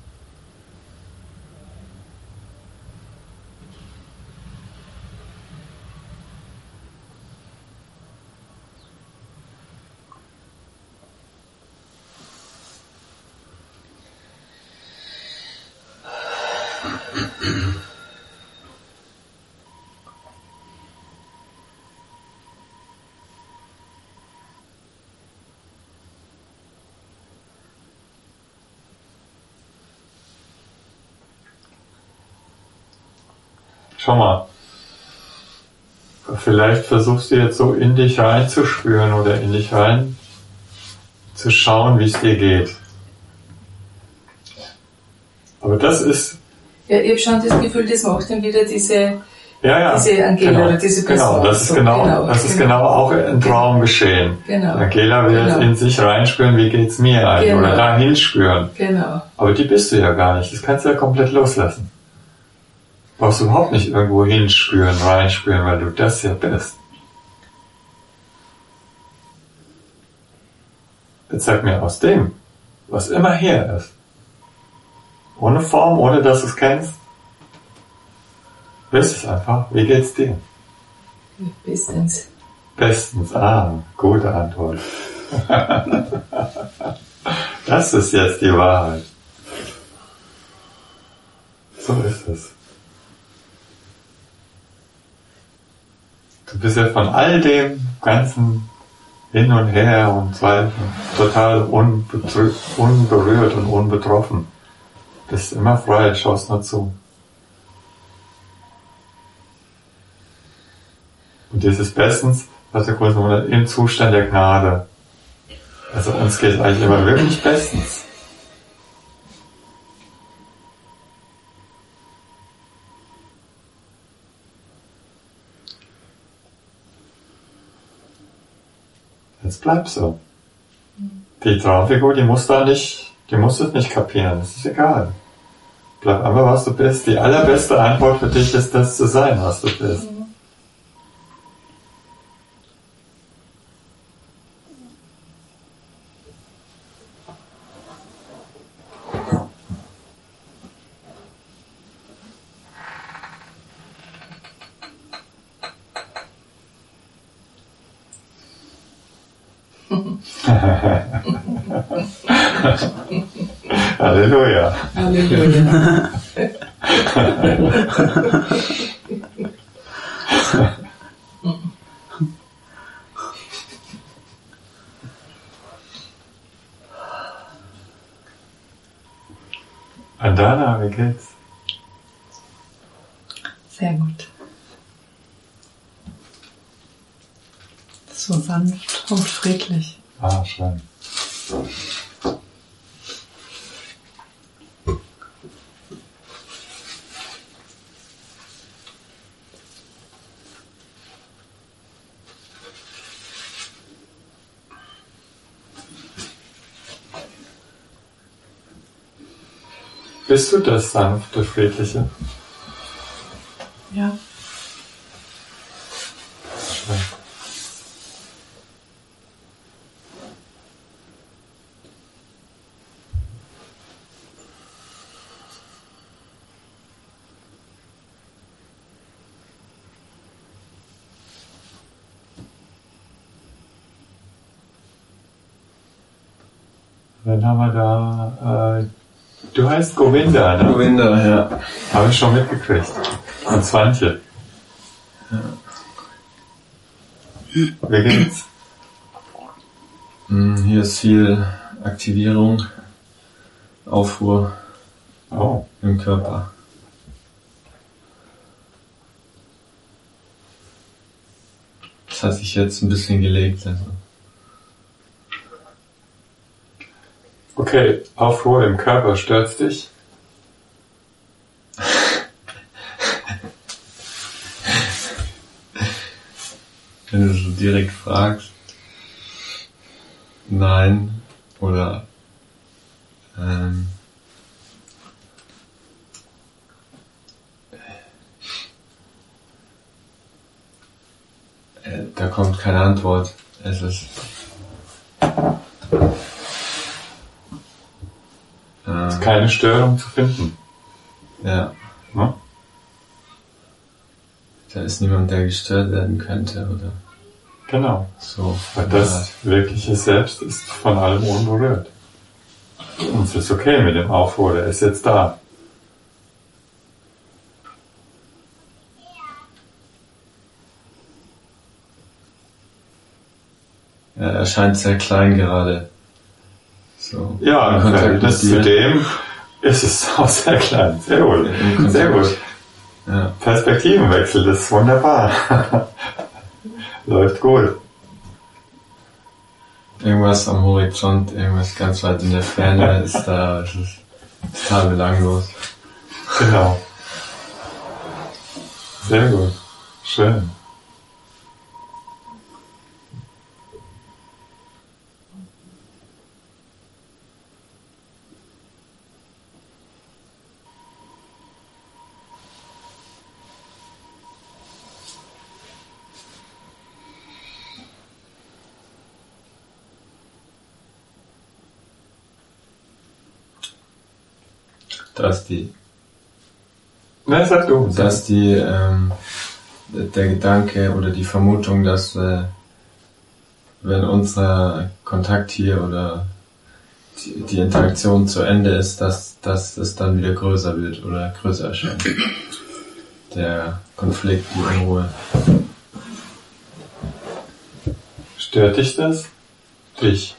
Schau mal, vielleicht versuchst du jetzt so in dich reinzuspüren oder in dich rein zu schauen, wie es dir geht. Aber das ist... Ja, ich habe schon das Gefühl, das macht dann wieder diese, ja, ja, diese Angela genau, oder diese Person. Genau, das ist genau, genau, das ist genau, genau auch ein Traum geschehen. Genau. Angela will genau. in sich reinspüren, wie geht's mir eigentlich, genau. Oder dahin spüren. Genau. Aber die bist du ja gar nicht, das kannst du ja komplett loslassen. Du brauchst überhaupt nicht irgendwo hinspüren, reinspüren, weil du das ja bist. Jetzt sag mir aus dem, was immer hier ist, ohne Form, ohne dass du es kennst, bist es einfach, wie geht's dir? Bestens. Bestens, ah, gute Antwort. Das ist jetzt die Wahrheit. So ist es. Du bist ja von all dem ganzen Hin und Her und Zweifeln total unbetrü- unberührt und unbetroffen. Du bist immer frei, schaust nur zu. Und dies ist bestens, was der Kurs nennt, im Zustand der Gnade. Also uns geht es eigentlich immer wirklich bestens. Jetzt bleib so. Die Traumfigur, die muss da nicht, die muss es nicht kapieren, das ist egal. Bleib einfach, was du bist. Die allerbeste Antwort für dich ist, das zu sein, was du bist. Halleluja. Halleluja. Andana, wie geht's? Sehr gut. So sanft und friedlich. Ah, schön. Bist du das sanfte, friedliche? Ja. Schön. Dann haben wir da, äh, du heißt Govinda, ne? Govinda, ja. Habe ich schon mitgekriegt. Und Swantje. Ja. Wie geht's? Hm, Hier ist viel Aktivierung, Aufruhr Oh, im Körper. Das hat sich jetzt ein bisschen gelegt. Also. okay. Aufruhr im Körper, stört's dich? Wenn du so direkt fragst, nein, oder ähm, äh, da kommt keine Antwort. Es ist äh, Ist keine Störung zu finden. ja, Ne? da ist niemand, der gestört werden könnte oder Genau. so. Weil das wirkliche Selbst ist von allem unberührt. Und es ist okay mit dem Aufruhr, der ist jetzt da. Ja, er scheint sehr klein gerade. So. Ja, in im Kontakt Verhältnis mit zu dir. dem ist es auch sehr klein. Sehr gut. In Kontakt. Sehr gut. Ja. Perspektivenwechsel, das ist wunderbar. Läuft gut. Irgendwas am Horizont, irgendwas ganz weit in der Ferne ist da, es ist total belanglos. Genau. Sehr gut. Schön. Dass die, Na, sag du. dass die, ähm, der Gedanke oder die Vermutung, dass äh, wenn unser Kontakt hier oder die, die Interaktion zu Ende ist, dass, dass es dann wieder größer wird oder größer erscheint. Der Konflikt, die Unruhe. Stört dich das? Dich?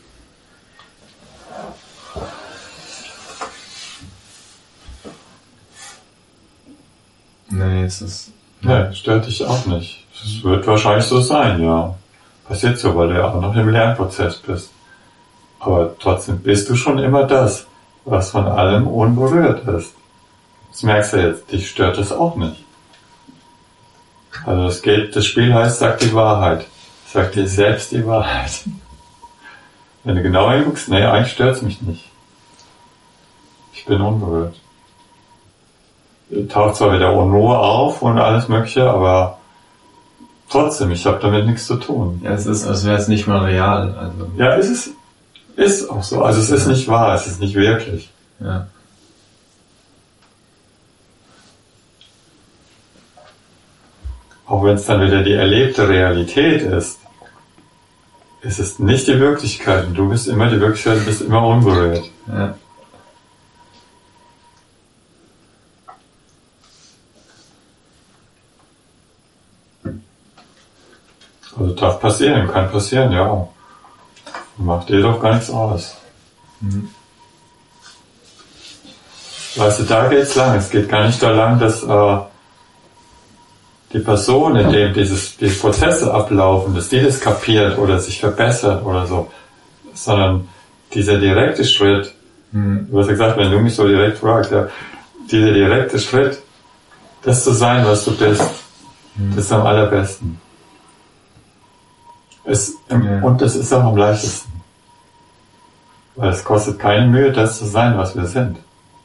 Nee, es ist... Nee, stört dich auch nicht. Es wird wahrscheinlich so sein, ja. Passiert so, weil du ja auch noch im Lernprozess bist. Aber trotzdem bist du schon immer das, was von allem unberührt ist. Das merkst du jetzt, dich stört das auch nicht. Also das geht, das Spiel heißt, sag die Wahrheit. Sag dir selbst die Wahrheit. Wenn du genau hinguckst, nee, eigentlich stört's mich nicht. Ich bin unberührt. Taucht zwar wieder Unruhe auf und alles mögliche, aber trotzdem, ich habe damit nichts zu tun. Ja, es ist, als wäre es nicht mal real. Also. Ja, es ist, ist auch so. Also es ist nicht wahr, es ist nicht wirklich. Ja. Auch wenn es dann wieder die erlebte Realität ist, ist es nicht die Wirklichkeit. Und du bist immer die Wirklichkeit, du bist immer unberührt. Ja. Also darf passieren, kann passieren, ja. Macht dir doch gar nichts aus. Mhm. Weißt du, da geht's lang. Es geht gar nicht da lang, dass äh, die Person, in dem dieses, diese Prozesse ablaufen, dass die das kapiert oder sich verbessert oder so, sondern dieser direkte Schritt, Mhm. du hast ja gesagt, wenn du mich so direkt fragst, ja, dieser direkte Schritt, das zu sein, was du bist, Mhm. das ist am allerbesten. Es, Ja. Und das ist auch am leichtesten. Weil es kostet keine Mühe, das zu sein, was wir sind.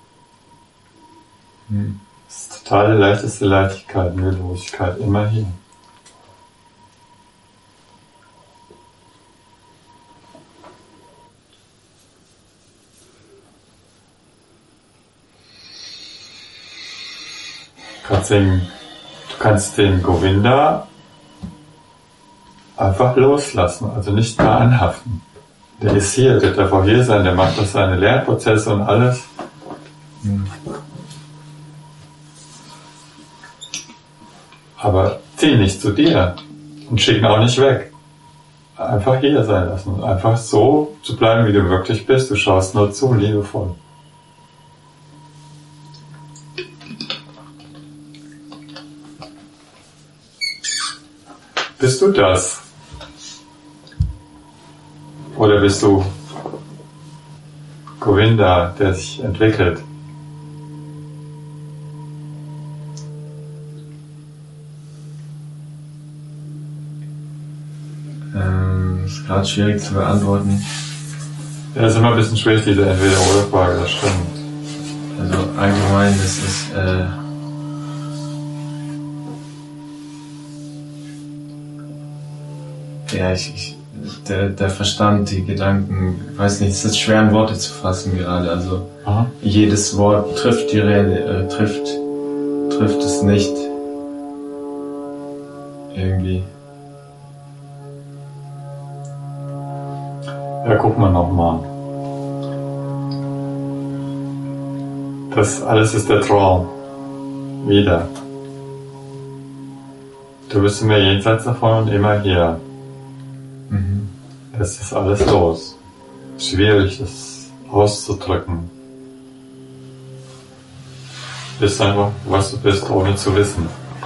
Mhm. Das ist totale leichteste Leichtigkeit, Mühelosigkeit, immer hier. Du kannst den, du kannst den Govinda einfach loslassen, also nicht mehr anhaften. Der ist hier, der darf auch hier sein, der macht doch seine Lernprozesse und alles. Mhm. Aber zieh nicht zu dir und schick ihn auch nicht weg. Einfach hier sein lassen. Einfach so zu bleiben, wie du wirklich bist. Du schaust nur zu, liebevoll. Bist du das? Oder bist du Govinda, der sich entwickelt? Ähm, ist gerade schwierig zu beantworten. Ja, ist immer ein bisschen schwierig, diese Entweder-Oder-Frage, das stimmt. Also allgemein ist es äh, ja, ich, ich der, der Verstand, die Gedanken, ich weiß nicht, es ist schwer in Worte zu fassen gerade. Also Aha. jedes Wort trifft die Real, äh, trifft trifft es nicht irgendwie. Ja, guck mal nochmal. Das alles ist der Traum. Wieder. Du bist immer jenseits davon und immer hier. Mhm. Es ist alles los. Schwierig, das auszudrücken. Du bist einfach, was du bist, ohne zu wissen.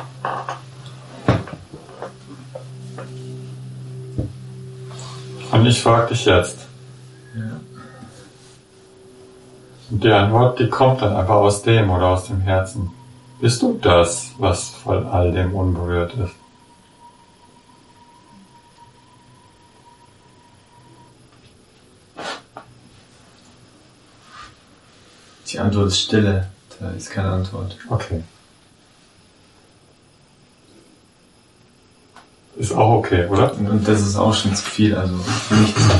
Und ich frage dich jetzt. Ja. Und die Antwort, die kommt dann einfach aus dem oder aus dem Herzen. Bist du das, was von all dem unberührt ist? Die Antwort ist Stille. Da ist keine Antwort. Okay. Ist auch okay, oder? Und, und das ist auch schon zu viel, also nichts. Ja.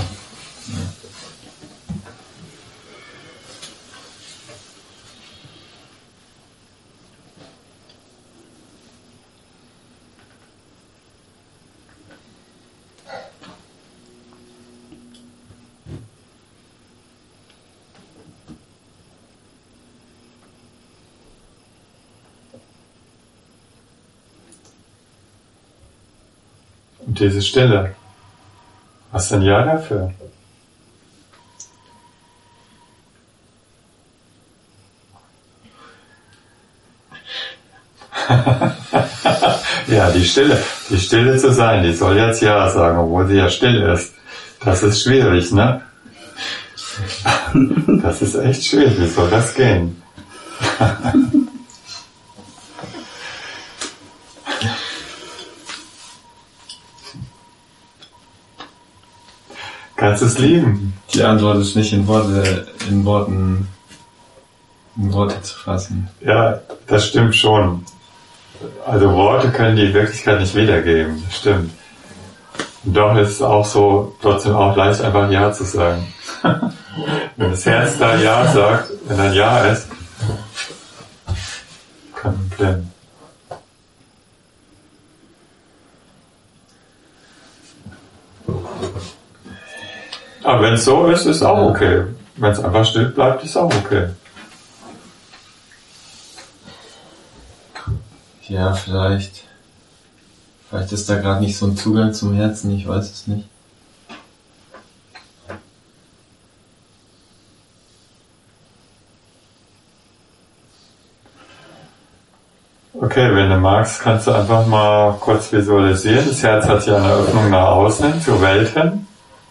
Und diese Stille. Was ein Ja dafür? Ja, die Stille, die Stille zu sein, die soll jetzt Ja sagen, obwohl sie ja still ist. Das ist schwierig, ne? Das ist echt schwierig, wie soll das gehen? Kannst du es lieben? Die Antwort ist nicht in Worte, in Worten, in Worte zu fassen. Ja, das stimmt schon. Also Worte können die Wirklichkeit nicht wiedergeben, das stimmt. Und doch ist es auch so, trotzdem auch leicht einfach Ja zu sagen. Wenn das Herz da Ja sagt, wenn ein Ja ist, kein Problem. Aber wenn es so ist, ist auch okay. Wenn es einfach still bleibt, ist auch okay. Ja, vielleicht, vielleicht ist da gerade nicht so ein Zugang zum Herzen, ich weiß es nicht. Okay, wenn du magst, kannst du einfach mal kurz visualisieren. Das Herz hat ja eine Öffnung nach außen, zur Welt hin.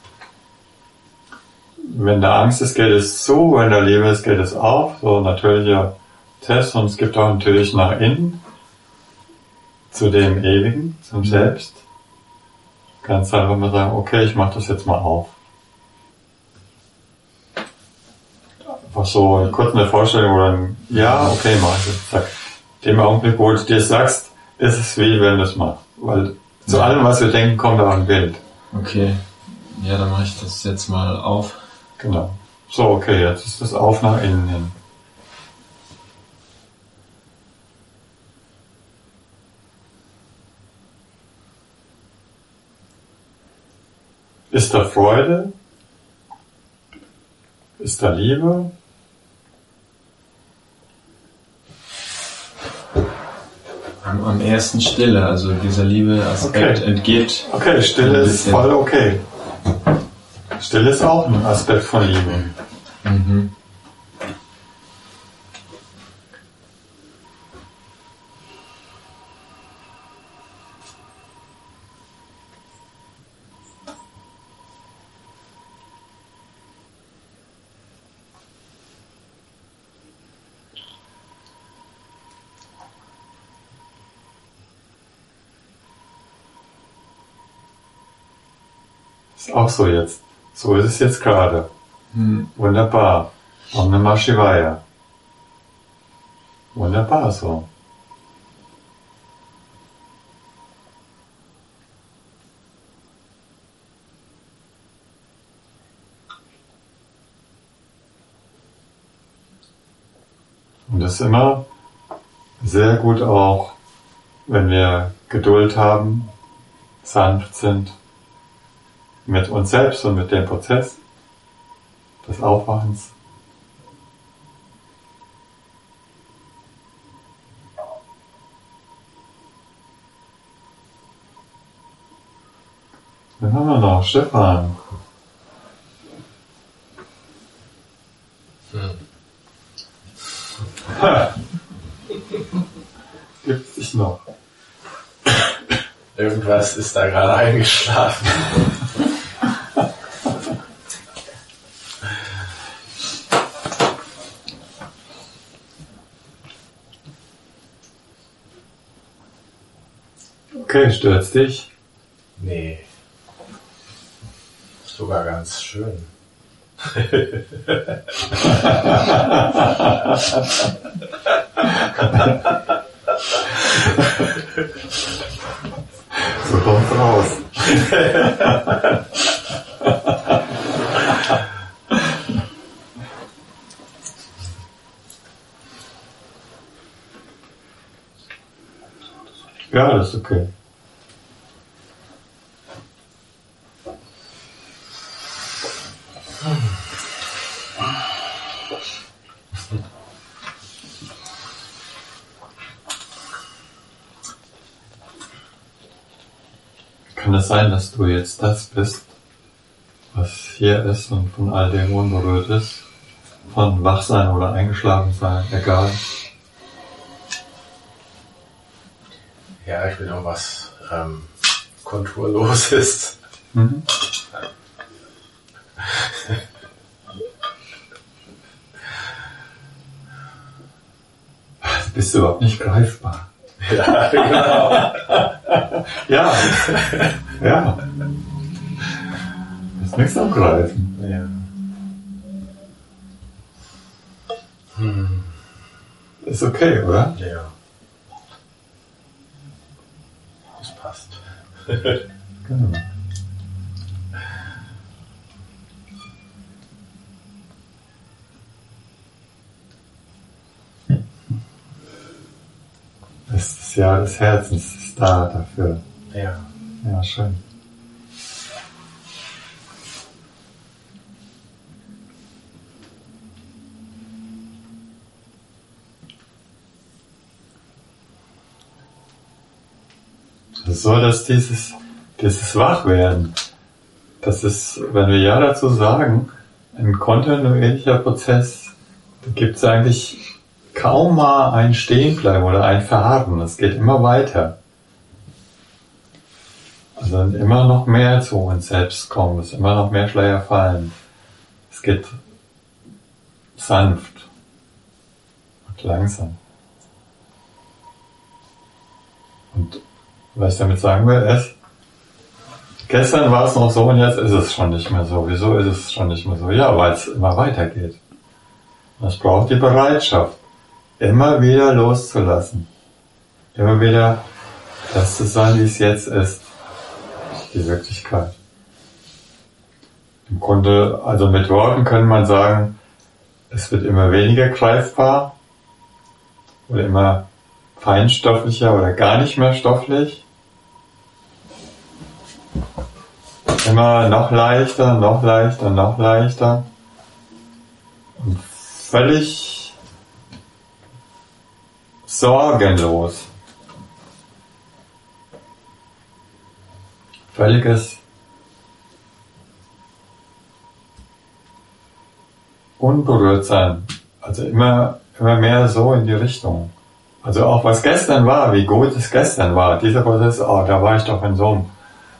Wenn da Angst ist, geht es zu, wenn da Liebe ist, geht es auf. So natürlicher Test. Und es gibt auch natürlich nach innen, zu dem Ewigen, zum Selbst. Du kannst einfach mal sagen, okay, ich mache das jetzt mal auf. Einfach so kurz eine Vorstellung oder ein, ja, okay, mach ich jetzt. Zack. Dem Augenblick, wo du dir sagst, ist es wie, wenn du es machst. Weil zu allem, was wir denken, kommt auch ein Bild. Okay, ja, dann mache ich das jetzt mal auf. Genau. So, okay, jetzt ist das auf nach innen hin. Ist da Freude? Ist da Liebe? Am, am ersten Stille, also dieser Liebe-Aspekt Okay. entgeht. Okay, Stille ein ist bisschen. voll okay. Stille ist auch ein Aspekt von Liebe. Mhm. Ist auch so jetzt. So ist es jetzt gerade. Hm. Wunderbar. Om Namah Shivaya. Wunderbar so. Und das ist immer sehr gut auch, wenn wir Geduld haben, sanft sind mit uns selbst und mit dem Prozess des Aufwachens. Wen haben wir noch? Stefan. Hm. Ha. Gibt's dich noch? Irgendwas ist da gerade eingeschlafen. Okay, stört's dich? Nee. Sogar ganz schön. So kommt's raus. Ja, das ist okay. kann es sein, dass du jetzt das bist, was hier ist und von all dem unberührt ist? Von Wachsein oder Eingeschlafensein, egal. Ja, ich bin auch was ähm, Konturloses. Mhm. Du bist überhaupt nicht greifbar. Ja, genau. Ja, ja. Das ist nichts am Greifen. Ja. Hm. Ist okay, oder? Ja. Das passt. Genau. Das Jahr des Herzens ist da dafür. Ja. Ja, schön. So, dass dieses, dieses Wachwerden, das ist, wenn wir ja dazu sagen, ein kontinuierlicher Prozess, da gibt es eigentlich kaum mal ein Stehenbleiben oder ein Verharren. Es geht immer weiter. Also immer noch mehr zu uns selbst kommen, es immer noch mehr Schleier fallen. Es geht sanft und langsam. Und was ich damit sagen will, ist, gestern war es noch so und jetzt ist es schon nicht mehr so. Wieso ist es schon nicht mehr so? Ja, weil es immer weitergeht. Es braucht die Bereitschaft, immer wieder loszulassen. Immer wieder das zu sein, wie es jetzt ist. Die Wirklichkeit. Im Grunde, also mit Worten kann man sagen, es wird immer weniger greifbar oder immer feinstofflicher oder gar nicht mehr stofflich. Immer noch leichter, noch leichter, noch leichter. Und völlig sorgenlos. Völliges Unberührtsein. Also immer, immer mehr so in die Richtung. Also auch was gestern war, wie gut es gestern war. Dieser Prozess, oh, da war ich doch in so einem,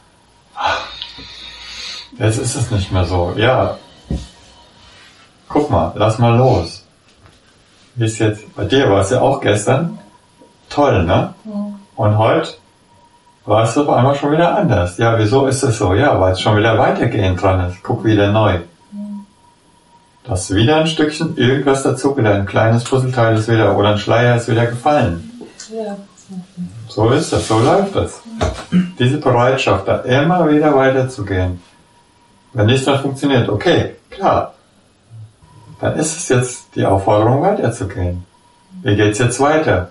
jetzt ist es nicht mehr so. Ja, guck mal, lass mal los. Wie ist jetzt, bei dir war es ja auch gestern toll, ne? Und heute war es auf einmal schon wieder anders. Ja, wieso ist es so? Ja, weil es schon wieder weitergehend dran ist. Guck wieder neu. Da hast du wieder ein Stückchen irgendwas dazugelernt. Ein kleines Puzzleteil ist wieder, oder ein Schleier ist wieder gefallen. Ja. So ist das, so läuft das. Diese Bereitschaft, da immer wieder weiterzugehen. Wenn nichts mehr funktioniert, okay, klar. Dann ist es jetzt die Aufforderung, weiterzugehen. Wie geht's jetzt weiter?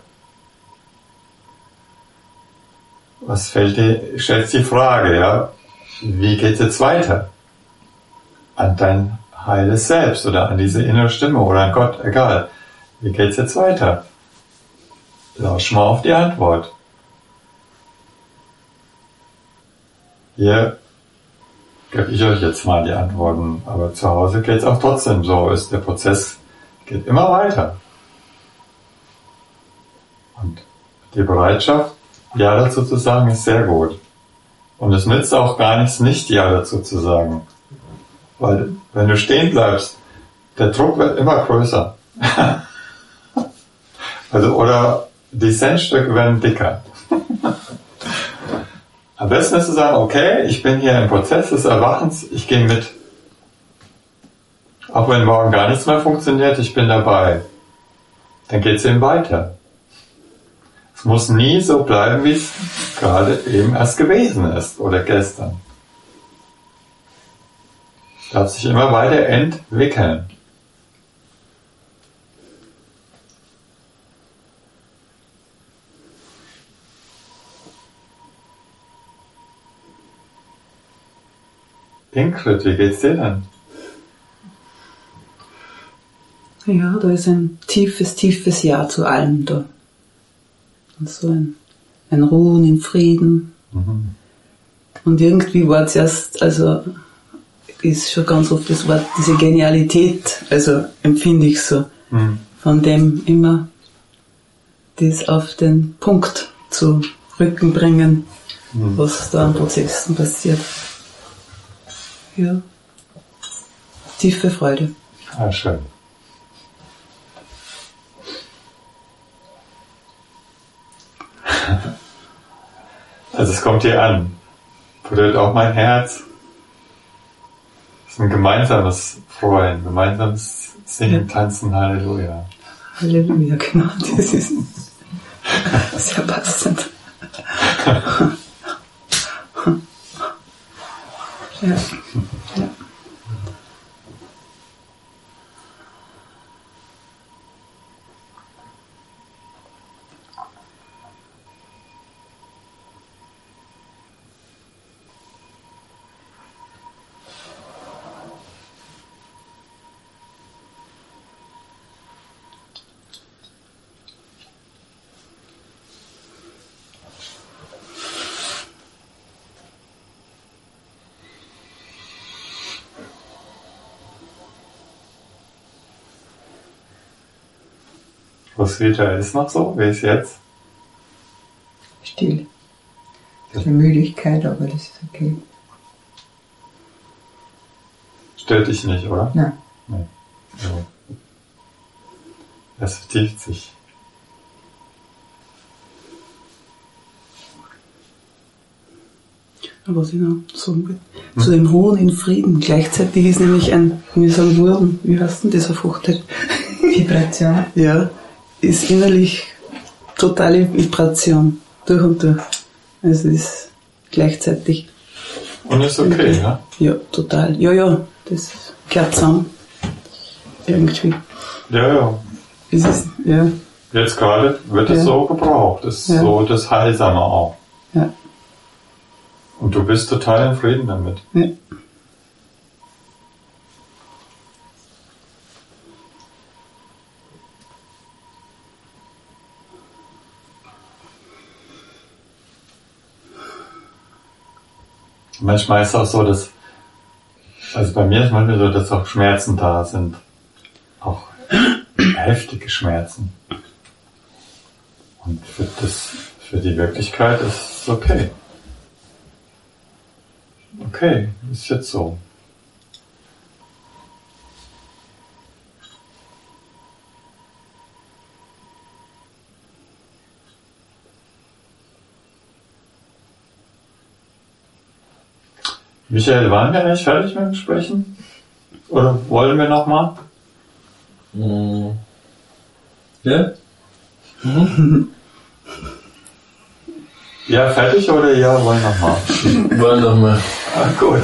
Was fällt dir, stellt die Frage, ja, wie geht's jetzt weiter? An dein heiles Selbst oder an diese innere Stimme oder an Gott, egal. Wie geht's jetzt weiter? Lausch mal auf die Antwort. Hier gebe ich euch jetzt mal die Antworten, aber zu Hause geht's auch trotzdem so, ist der Prozess geht immer weiter. Und die Bereitschaft, Ja dazu zu sagen, ist sehr gut. Und es nützt auch gar nichts, nicht Ja dazu zu sagen. Weil, wenn du stehen bleibst, der Druck wird immer größer. Also, oder die Centstücke werden dicker. Am besten ist zu sagen, okay, ich bin hier im Prozess des Erwachens, ich gehe mit. Auch wenn morgen gar nichts mehr funktioniert, ich bin dabei. Dann geht's eben weiter. Es muss nie so bleiben, wie es gerade eben erst gewesen ist oder gestern. Es darf sich immer weiter entwickeln. Ingrid, wie geht's dir denn? Ja, da ist ein tiefes, tiefes Ja zu allem da. Und so ein, ein Ruhen in Frieden. Mhm. Und irgendwie war zuerst, also ist schon ganz oft das Wort, diese Genialität, also empfinde ich so, mhm. von dem immer das auf den Punkt zu Rücken bringen, mhm. was da an Prozessen passiert. Ja. Tiefe Freude. Ah, schön. Also es kommt hier an. Berührt auch mein Herz. Es ist ein gemeinsames Freuen, gemeinsames Singen, Tanzen, Halleluja. Halleluja, genau. Das ist sehr passend. Ja. Ja. Roswitha ist noch so, wie ist jetzt? Still. Das ist eine Müdigkeit, aber das ist okay. Stört dich nicht, oder? Nein. Nein. So. Das vertieft sich. Aber was ich noch sagen will, hm? Zu dem Ruhen in Frieden. Gleichzeitig ist nämlich ein, wie sagen Wurden, wie heißt denn das auf Hochdeutsch? Vibration. Ja, ist innerlich totale Vibration. Durch und durch. Also ist gleichzeitig. Und ist okay, ja? Ja, total. Ja, ja, das gehört zusammen. Irgendwie. Ja, ja. Ist es, ja. Jetzt gerade wird es ja. so gebraucht. Das ist ja. so das Heilsame auch. Ja. Und du bist total in Frieden damit. Ja. Manchmal ist es auch so, dass, also bei mir ist manchmal so, dass auch Schmerzen da sind. Auch heftige Schmerzen. Und für das, für die Wirklichkeit ist es okay. Okay, ist jetzt so. Michael, waren wir eigentlich fertig mit dem Sprechen? Oder wollen wir nochmal? Mm. Ja? Mhm. Ja, fertig oder ja, wollen nochmal? Wollen nochmal. Ah, gut.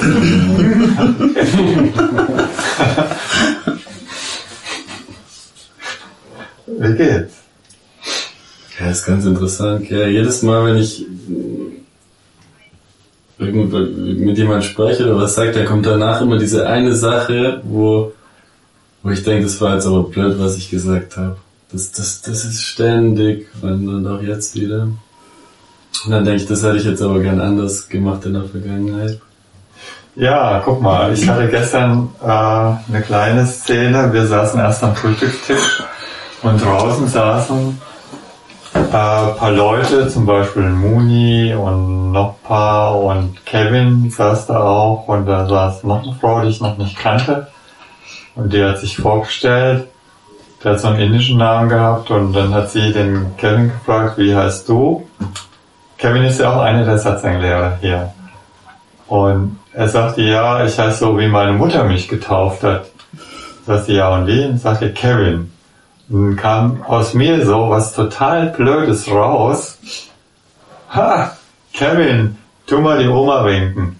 Wie geht's? Ja, ist ganz interessant. Ja, jedes Mal, wenn ich mit jemandem spreche oder was sagt, dann kommt danach immer diese eine Sache, wo, wo ich denke, das war jetzt aber blöd, was ich gesagt habe. Das, das, das ist ständig und dann auch jetzt wieder. Und dann denke ich, das hätte ich jetzt aber gern anders gemacht in der Vergangenheit. Ja, guck mal, ich hatte gestern äh, eine kleine Szene. Wir saßen erst am Frühstückstisch und draußen saßen ein äh, paar Leute, zum Beispiel Muni und noch ein paar und Kevin saß da auch und da saß noch eine Frau, die ich noch nicht kannte und die hat sich vorgestellt. Der hat so einen indischen Namen gehabt und dann hat sie den Kevin gefragt, wie heißt du? Kevin ist ja auch einer der Satsang-Lehrer hier. Und er sagte, ja, ich heiße so, wie meine Mutter mich getauft hat. Sagte, ja, und wie? Und sagte, Kevin. Und dann kam aus mir so was total Blödes raus. Ha, Kevin, tu mal die Oma winken.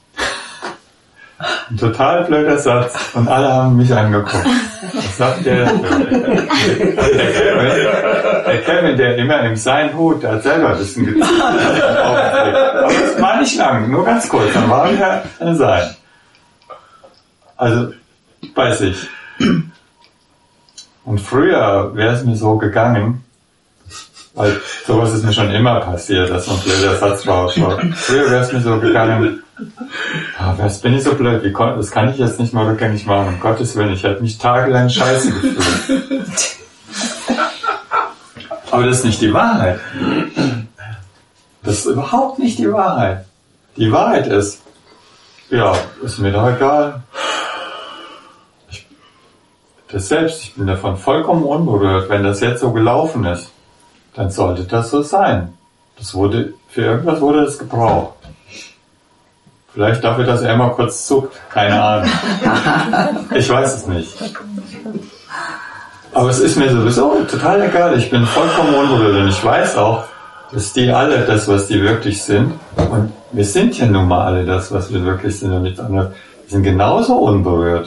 Ein total blöder Satz. Und alle haben mich angeguckt. Was sagt der dafür? Der Kevin, der Kevin, der immer im seinen Hut, der hat selber ein bisschen gezogen. Aber das war nicht lang, nur ganz kurz. Dann war wieder ein Sein. Also, weiß ich. Und früher wäre es mir so gegangen, Weil sowas ist mir schon immer passiert, dass so ein blöder Satz rauskommt. Früher wäre es mir so gegangen, ah, was bin ich so blöd, wie kon- das kann ich jetzt nicht mal rückgängig machen, um Gottes Willen, ich hätte mich tagelang scheiße gefühlt. Aber das ist nicht die Wahrheit. Das ist überhaupt nicht die Wahrheit. Die Wahrheit ist, ja, ist mir doch egal. Ich, das selbst, ich bin davon vollkommen unberührt. Wenn das jetzt so gelaufen ist, dann sollte das so sein. Das wurde, für irgendwas wurde das gebraucht. Vielleicht dafür, dass er immer kurz zuckt. Keine Ahnung. Ich weiß es nicht. Aber es ist mir sowieso total egal. Ich bin vollkommen unberührt und ich weiß auch, dass die alle das, was die wirklich sind, und wir sind ja nun mal alle das, was wir wirklich sind und nichts anderes, wir sind genauso unberührt.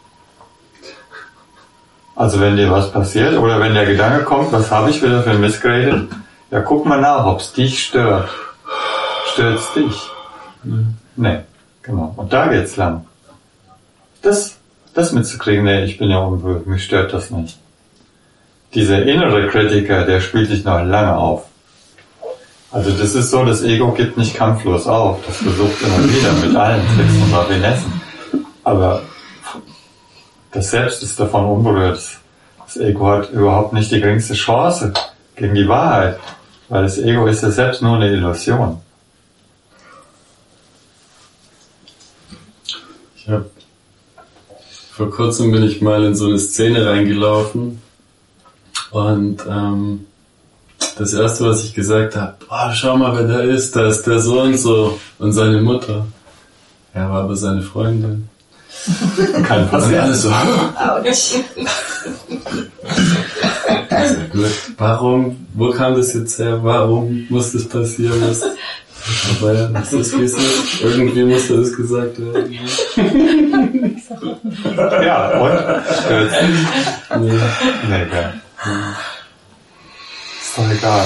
Also wenn dir was passiert oder wenn der Gedanke kommt, was habe ich wieder für ein Mist geredet, ja guck mal nach, ob es dich stört. Stört es dich? Mhm. Nee, genau. Und da geht's lang. Das, das mitzukriegen, nee, ich bin ja unberührt, mich stört das nicht. Dieser innere Kritiker, der spielt sich noch lange auf. Also das ist so, das Ego gibt nicht kampflos auf. Das versucht immer wieder mit allen Tricks und Raffinessen. Aber das Selbst ist davon unberührt. Das Ego hat überhaupt nicht die geringste Chance gegen die Wahrheit. Weil das Ego ist ja selbst nur eine Illusion. Ich hab, vor kurzem bin ich mal in so eine Szene reingelaufen und ähm, das erste, was ich gesagt habe, oh, schau mal, wer da ist, da ist der so und so und seine Mutter. Er war aber seine Freundin. Kann passieren. Und alles so. Autsch. Also gut, warum, wo kam das jetzt her? Warum muss das passieren? Was? Aber ja, das ist wie es ist. Irgendwie musste das gesagt werden. Ja, und? Stört's dich? Nee. Nee, gell. Ist doch egal.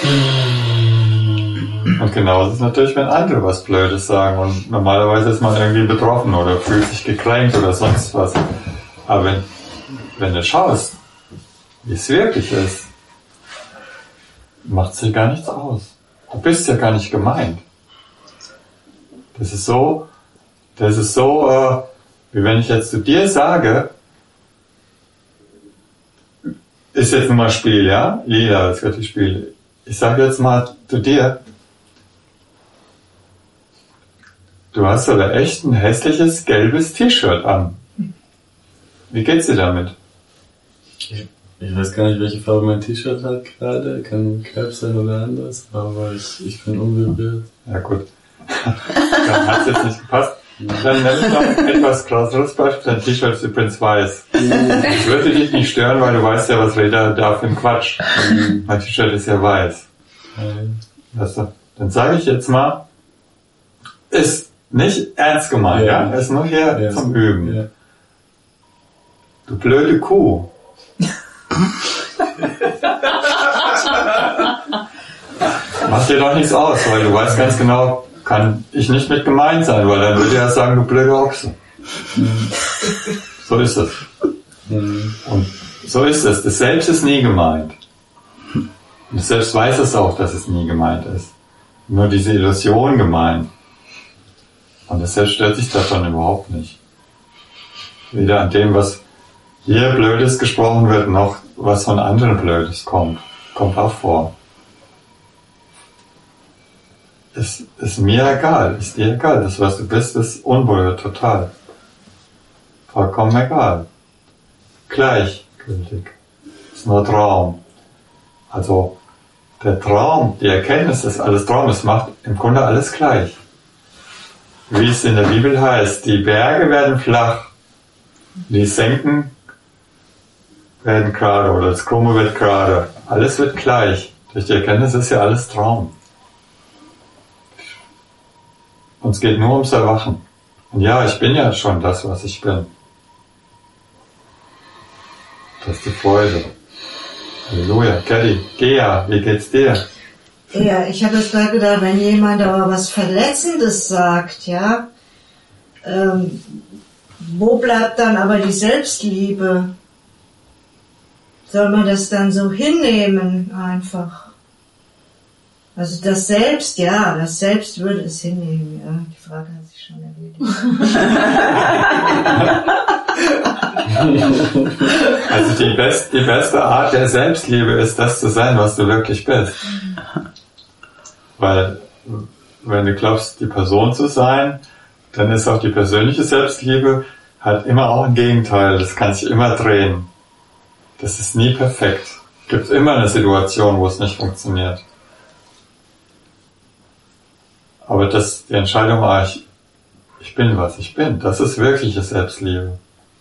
Und genauso ist es natürlich, wenn andere was Blödes sagen und normalerweise ist man irgendwie betroffen oder fühlt sich gekränkt oder sonst was. Aber wenn, wenn du schaust, wie es wirklich ist, macht sich gar nichts aus. Du bist ja gar nicht gemeint. Das ist so, das ist so, äh, wie wenn ich jetzt zu dir sage, ist jetzt nun mal Spiel, ja? Lila, das wird die Spiel. Ich sage jetzt mal zu dir, du hast aber echt ein hässliches gelbes T-Shirt an. Wie geht's dir damit? Ich, ich weiß gar nicht, welche Farbe mein T-Shirt hat gerade. Kann gelb sein oder anders, aber ich, ich bin unberührt. Ja gut. Dann hat's jetzt nicht gepasst. Dann nenn ich noch ein etwas krasseres Beispiel. Dein T-Shirt ist übrigens weiß. Das würde dich nicht stören, weil du weißt ja, was Reda da für ein Quatsch. Mein T-Shirt ist ja weiß. Weißt du? Dann sage ich jetzt mal, ist nicht ernst gemeint, ja? ja? Ist nur hier ja. zum Üben. Ja. Du blöde Kuh. Mach dir doch nichts aus, weil du weißt ganz genau, kann ich nicht mit gemeint sein, weil dann würde er sagen, du blöde Ochse. Mhm. So ist es. Mhm. Und so ist es. Das Selbst ist nie gemeint. Und das Selbst weiß es auch, dass es nie gemeint ist. Nur diese Illusion gemeint. Und das Selbst stört sich davon überhaupt nicht. Weder an dem, was hier Blödes gesprochen wird, noch was von anderen Blödes kommt. Kommt auch vor. Ist, ist mir egal, ist dir egal. Das, was du bist, ist unberührt, total. Vollkommen egal. Gleichgültig. Ist nur Traum. Also, der Traum, die Erkenntnis, dass alles Traum ist, macht im Grunde alles gleich. Wie es in der Bibel heißt, die Berge werden flach, die Senken werden gerade oder das Krumme wird gerade. Alles wird gleich. Durch die Erkenntnis ist ja alles Traum. Und es geht nur ums Erwachen. Und ja, ich bin ja schon das, was ich bin. Das ist die Freude. Halleluja. Kelly, Gea, wie geht's dir? Ja, ich habe jetzt gerade gedacht, wenn jemand aber was Verletzendes sagt, ja, ähm, wo bleibt dann aber die Selbstliebe? Soll man das dann so hinnehmen einfach? Also das Selbst, ja, das Selbst würde es hinnehmen, ja. Die Frage hat sich schon erledigt. Also die, best, die beste Art der Selbstliebe ist, das zu sein, was du wirklich bist. Weil, wenn du glaubst, die Person zu sein, dann ist auch die persönliche Selbstliebe halt immer auch ein Gegenteil. Das kann sich immer drehen. Das ist nie perfekt. Es gibt immer eine Situation, wo es nicht funktioniert. Aber das, die Entscheidung war, ich, ich bin, was ich bin. Das ist wirkliche Selbstliebe.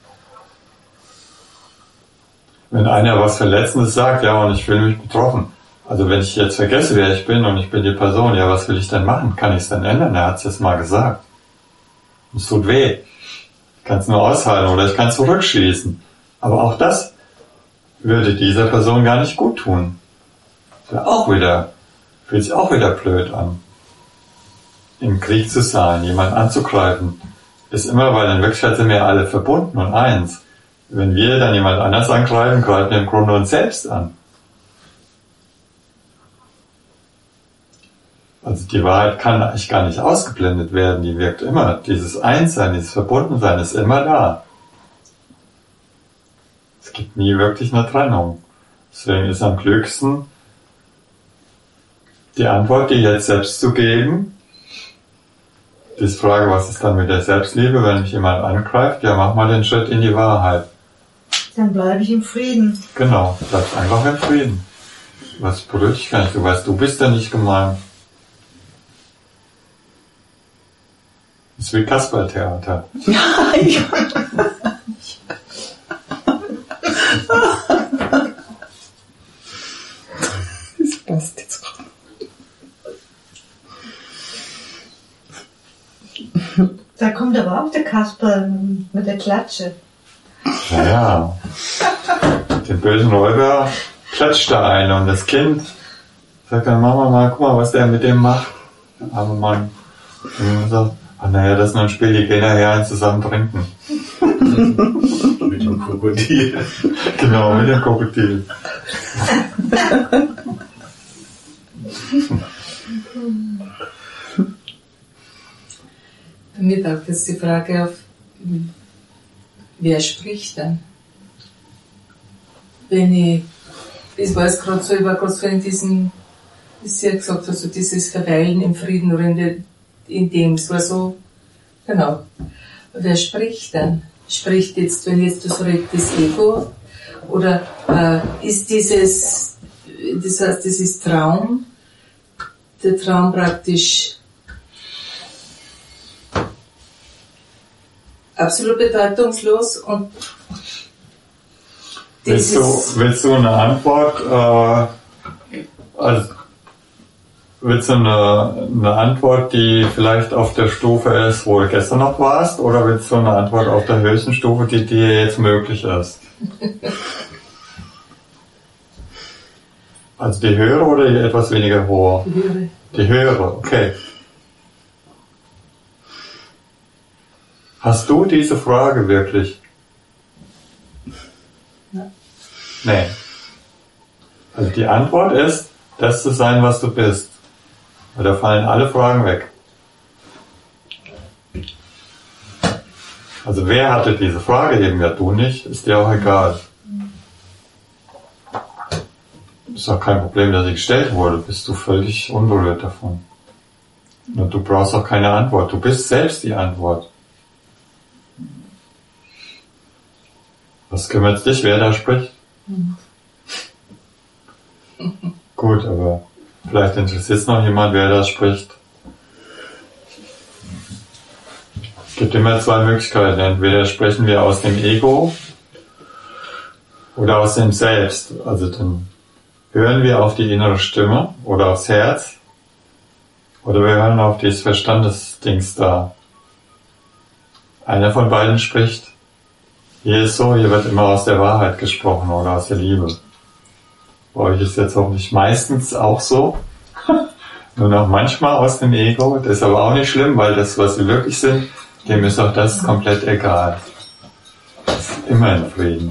Wenn einer was Verletzendes sagt, ja, und ich fühle mich betroffen. Also wenn ich jetzt vergesse, wer ich bin und ich bin die Person, ja, was will ich denn machen? Kann ich es denn ändern? Er hat es jetzt mal gesagt. Es tut weh. Ich kann es nur aushalten oder ich kann zurückschießen. Aber auch das würde dieser Person gar nicht gut tun. Das wäre auch wieder, fühlt sich auch wieder blöd an. Im Krieg zu sein, jemanden anzugreifen, ist immer, weil in Wirklichkeit sind wir alle verbunden und eins. Wenn wir dann jemand anders angreifen, greifen wir im Grunde uns selbst an. Also die Wahrheit kann eigentlich gar nicht ausgeblendet werden, die wirkt immer. Dieses Einssein, dieses Verbundensein ist immer da. Es gibt nie wirklich eine Trennung. Deswegen ist am klügsten, die Antwort, die jetzt selbst zu geben. Die Frage, was ist dann mit der Selbstliebe, wenn mich jemand angreift? Ja, mach mal den Schritt in die Wahrheit. Dann bleibe ich im Frieden. Genau, bleib einfach im Frieden. Was berührt dich gar nicht? Du weißt, du bist ja nicht gemeint. Das ist wie Kasperltheater. Ja, ja. Das passt jetzt gerade. Da kommt aber auch der Kasper mit der Klatsche. Naja, den bösen Räuber klatscht da einer und das Kind sagt dann, Mama mal, guck mal, was der mit dem macht. Der arme Mann. Und sagt, ach naja, das ist nur ein Spiel, die gehen nachher zusammen trinken. Mit dem Krokodil. Genau, mit dem Krokodil. Bei mir taucht jetzt die Frage auf, wer spricht dann? Wenn ich, ich war es gerade so, ich war gerade so in diesem, wie Sie ja gesagt hast, so dieses Verweilen im Frieden oder in, der, in dem, es war so, genau. Wer spricht dann? Spricht jetzt, wenn jetzt das redet, das Ego? Oder äh, ist dieses, das heißt, das ist Traum, der Traum praktisch absolut bedeutungslos und willst du, willst du eine Antwort, äh, also willst du eine, eine Antwort, die vielleicht auf der Stufe ist, wo du gestern noch warst, oder willst du eine Antwort auf der höchsten Stufe, die dir jetzt möglich ist? Also die höhere oder die etwas weniger hohe? Die höhere. Die höhere, okay. Hast du diese Frage wirklich? Ja. Nee. Also die Antwort ist, das zu sein, was du bist. Und da fallen alle Fragen weg. Also wer hatte diese Frage eben? Ja, du nicht, ist dir auch egal. Ist auch kein Problem, dass sie gestellt wurde, bist du völlig unberührt davon. Und du brauchst auch keine Antwort, du bist selbst die Antwort. Was kümmert dich, wer da spricht? Mhm. Gut, aber vielleicht interessiert es noch jemand, wer da spricht. Es gibt immer zwei Möglichkeiten. Entweder sprechen wir aus dem Ego oder aus dem Selbst. Also dann hören wir auf die innere Stimme oder aufs Herz oder wir hören auf dieses Verstandesdings da. Einer von beiden spricht. Hier ist so, hier wird immer aus der Wahrheit gesprochen oder aus der Liebe. Bei euch ist jetzt hoffentlich meistens auch so. Nur noch manchmal aus dem Ego. Das ist aber auch nicht schlimm, weil das, was wir wirklich sind, dem ist auch das komplett egal. Das ist immer in Frieden.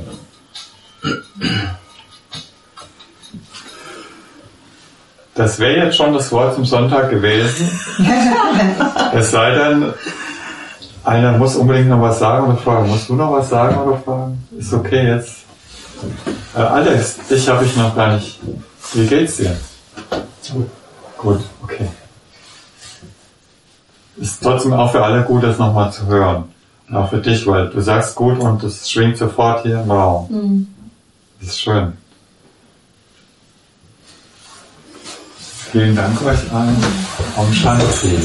Das wäre jetzt schon das Wort zum Sonntag gewesen. Es sei denn, einer muss unbedingt noch was sagen oder fragen. Musst du noch was sagen oder fragen? Ist okay jetzt. Äh, Alex, dich habe ich noch gar nicht. Wie geht's dir? Gut. Gut, okay. Ist trotzdem auch für alle gut, das nochmal zu hören. Und auch für dich, weil du sagst gut und das schwingt sofort hier im Raum. Mhm. Das ist schön. Vielen Dank euch allen. Om Shanti.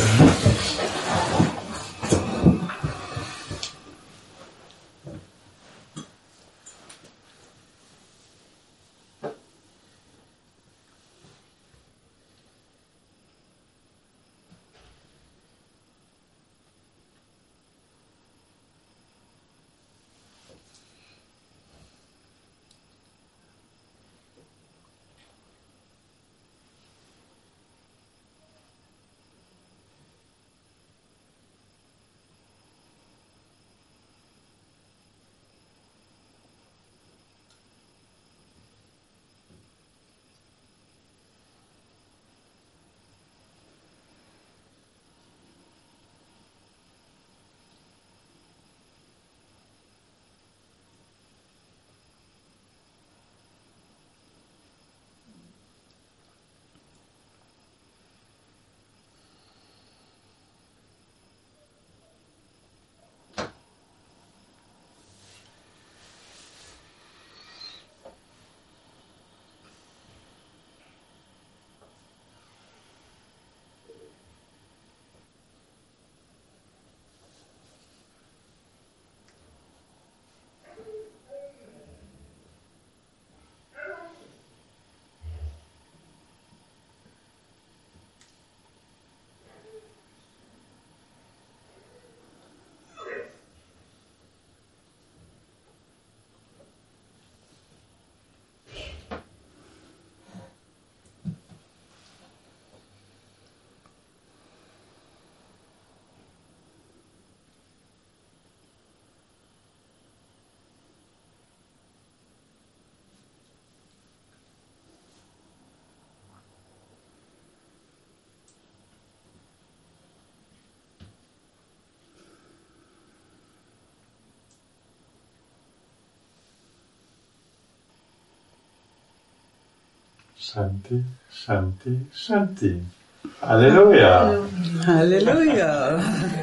Shanti, Shanti, Shanti. Halleluja. Halleluja.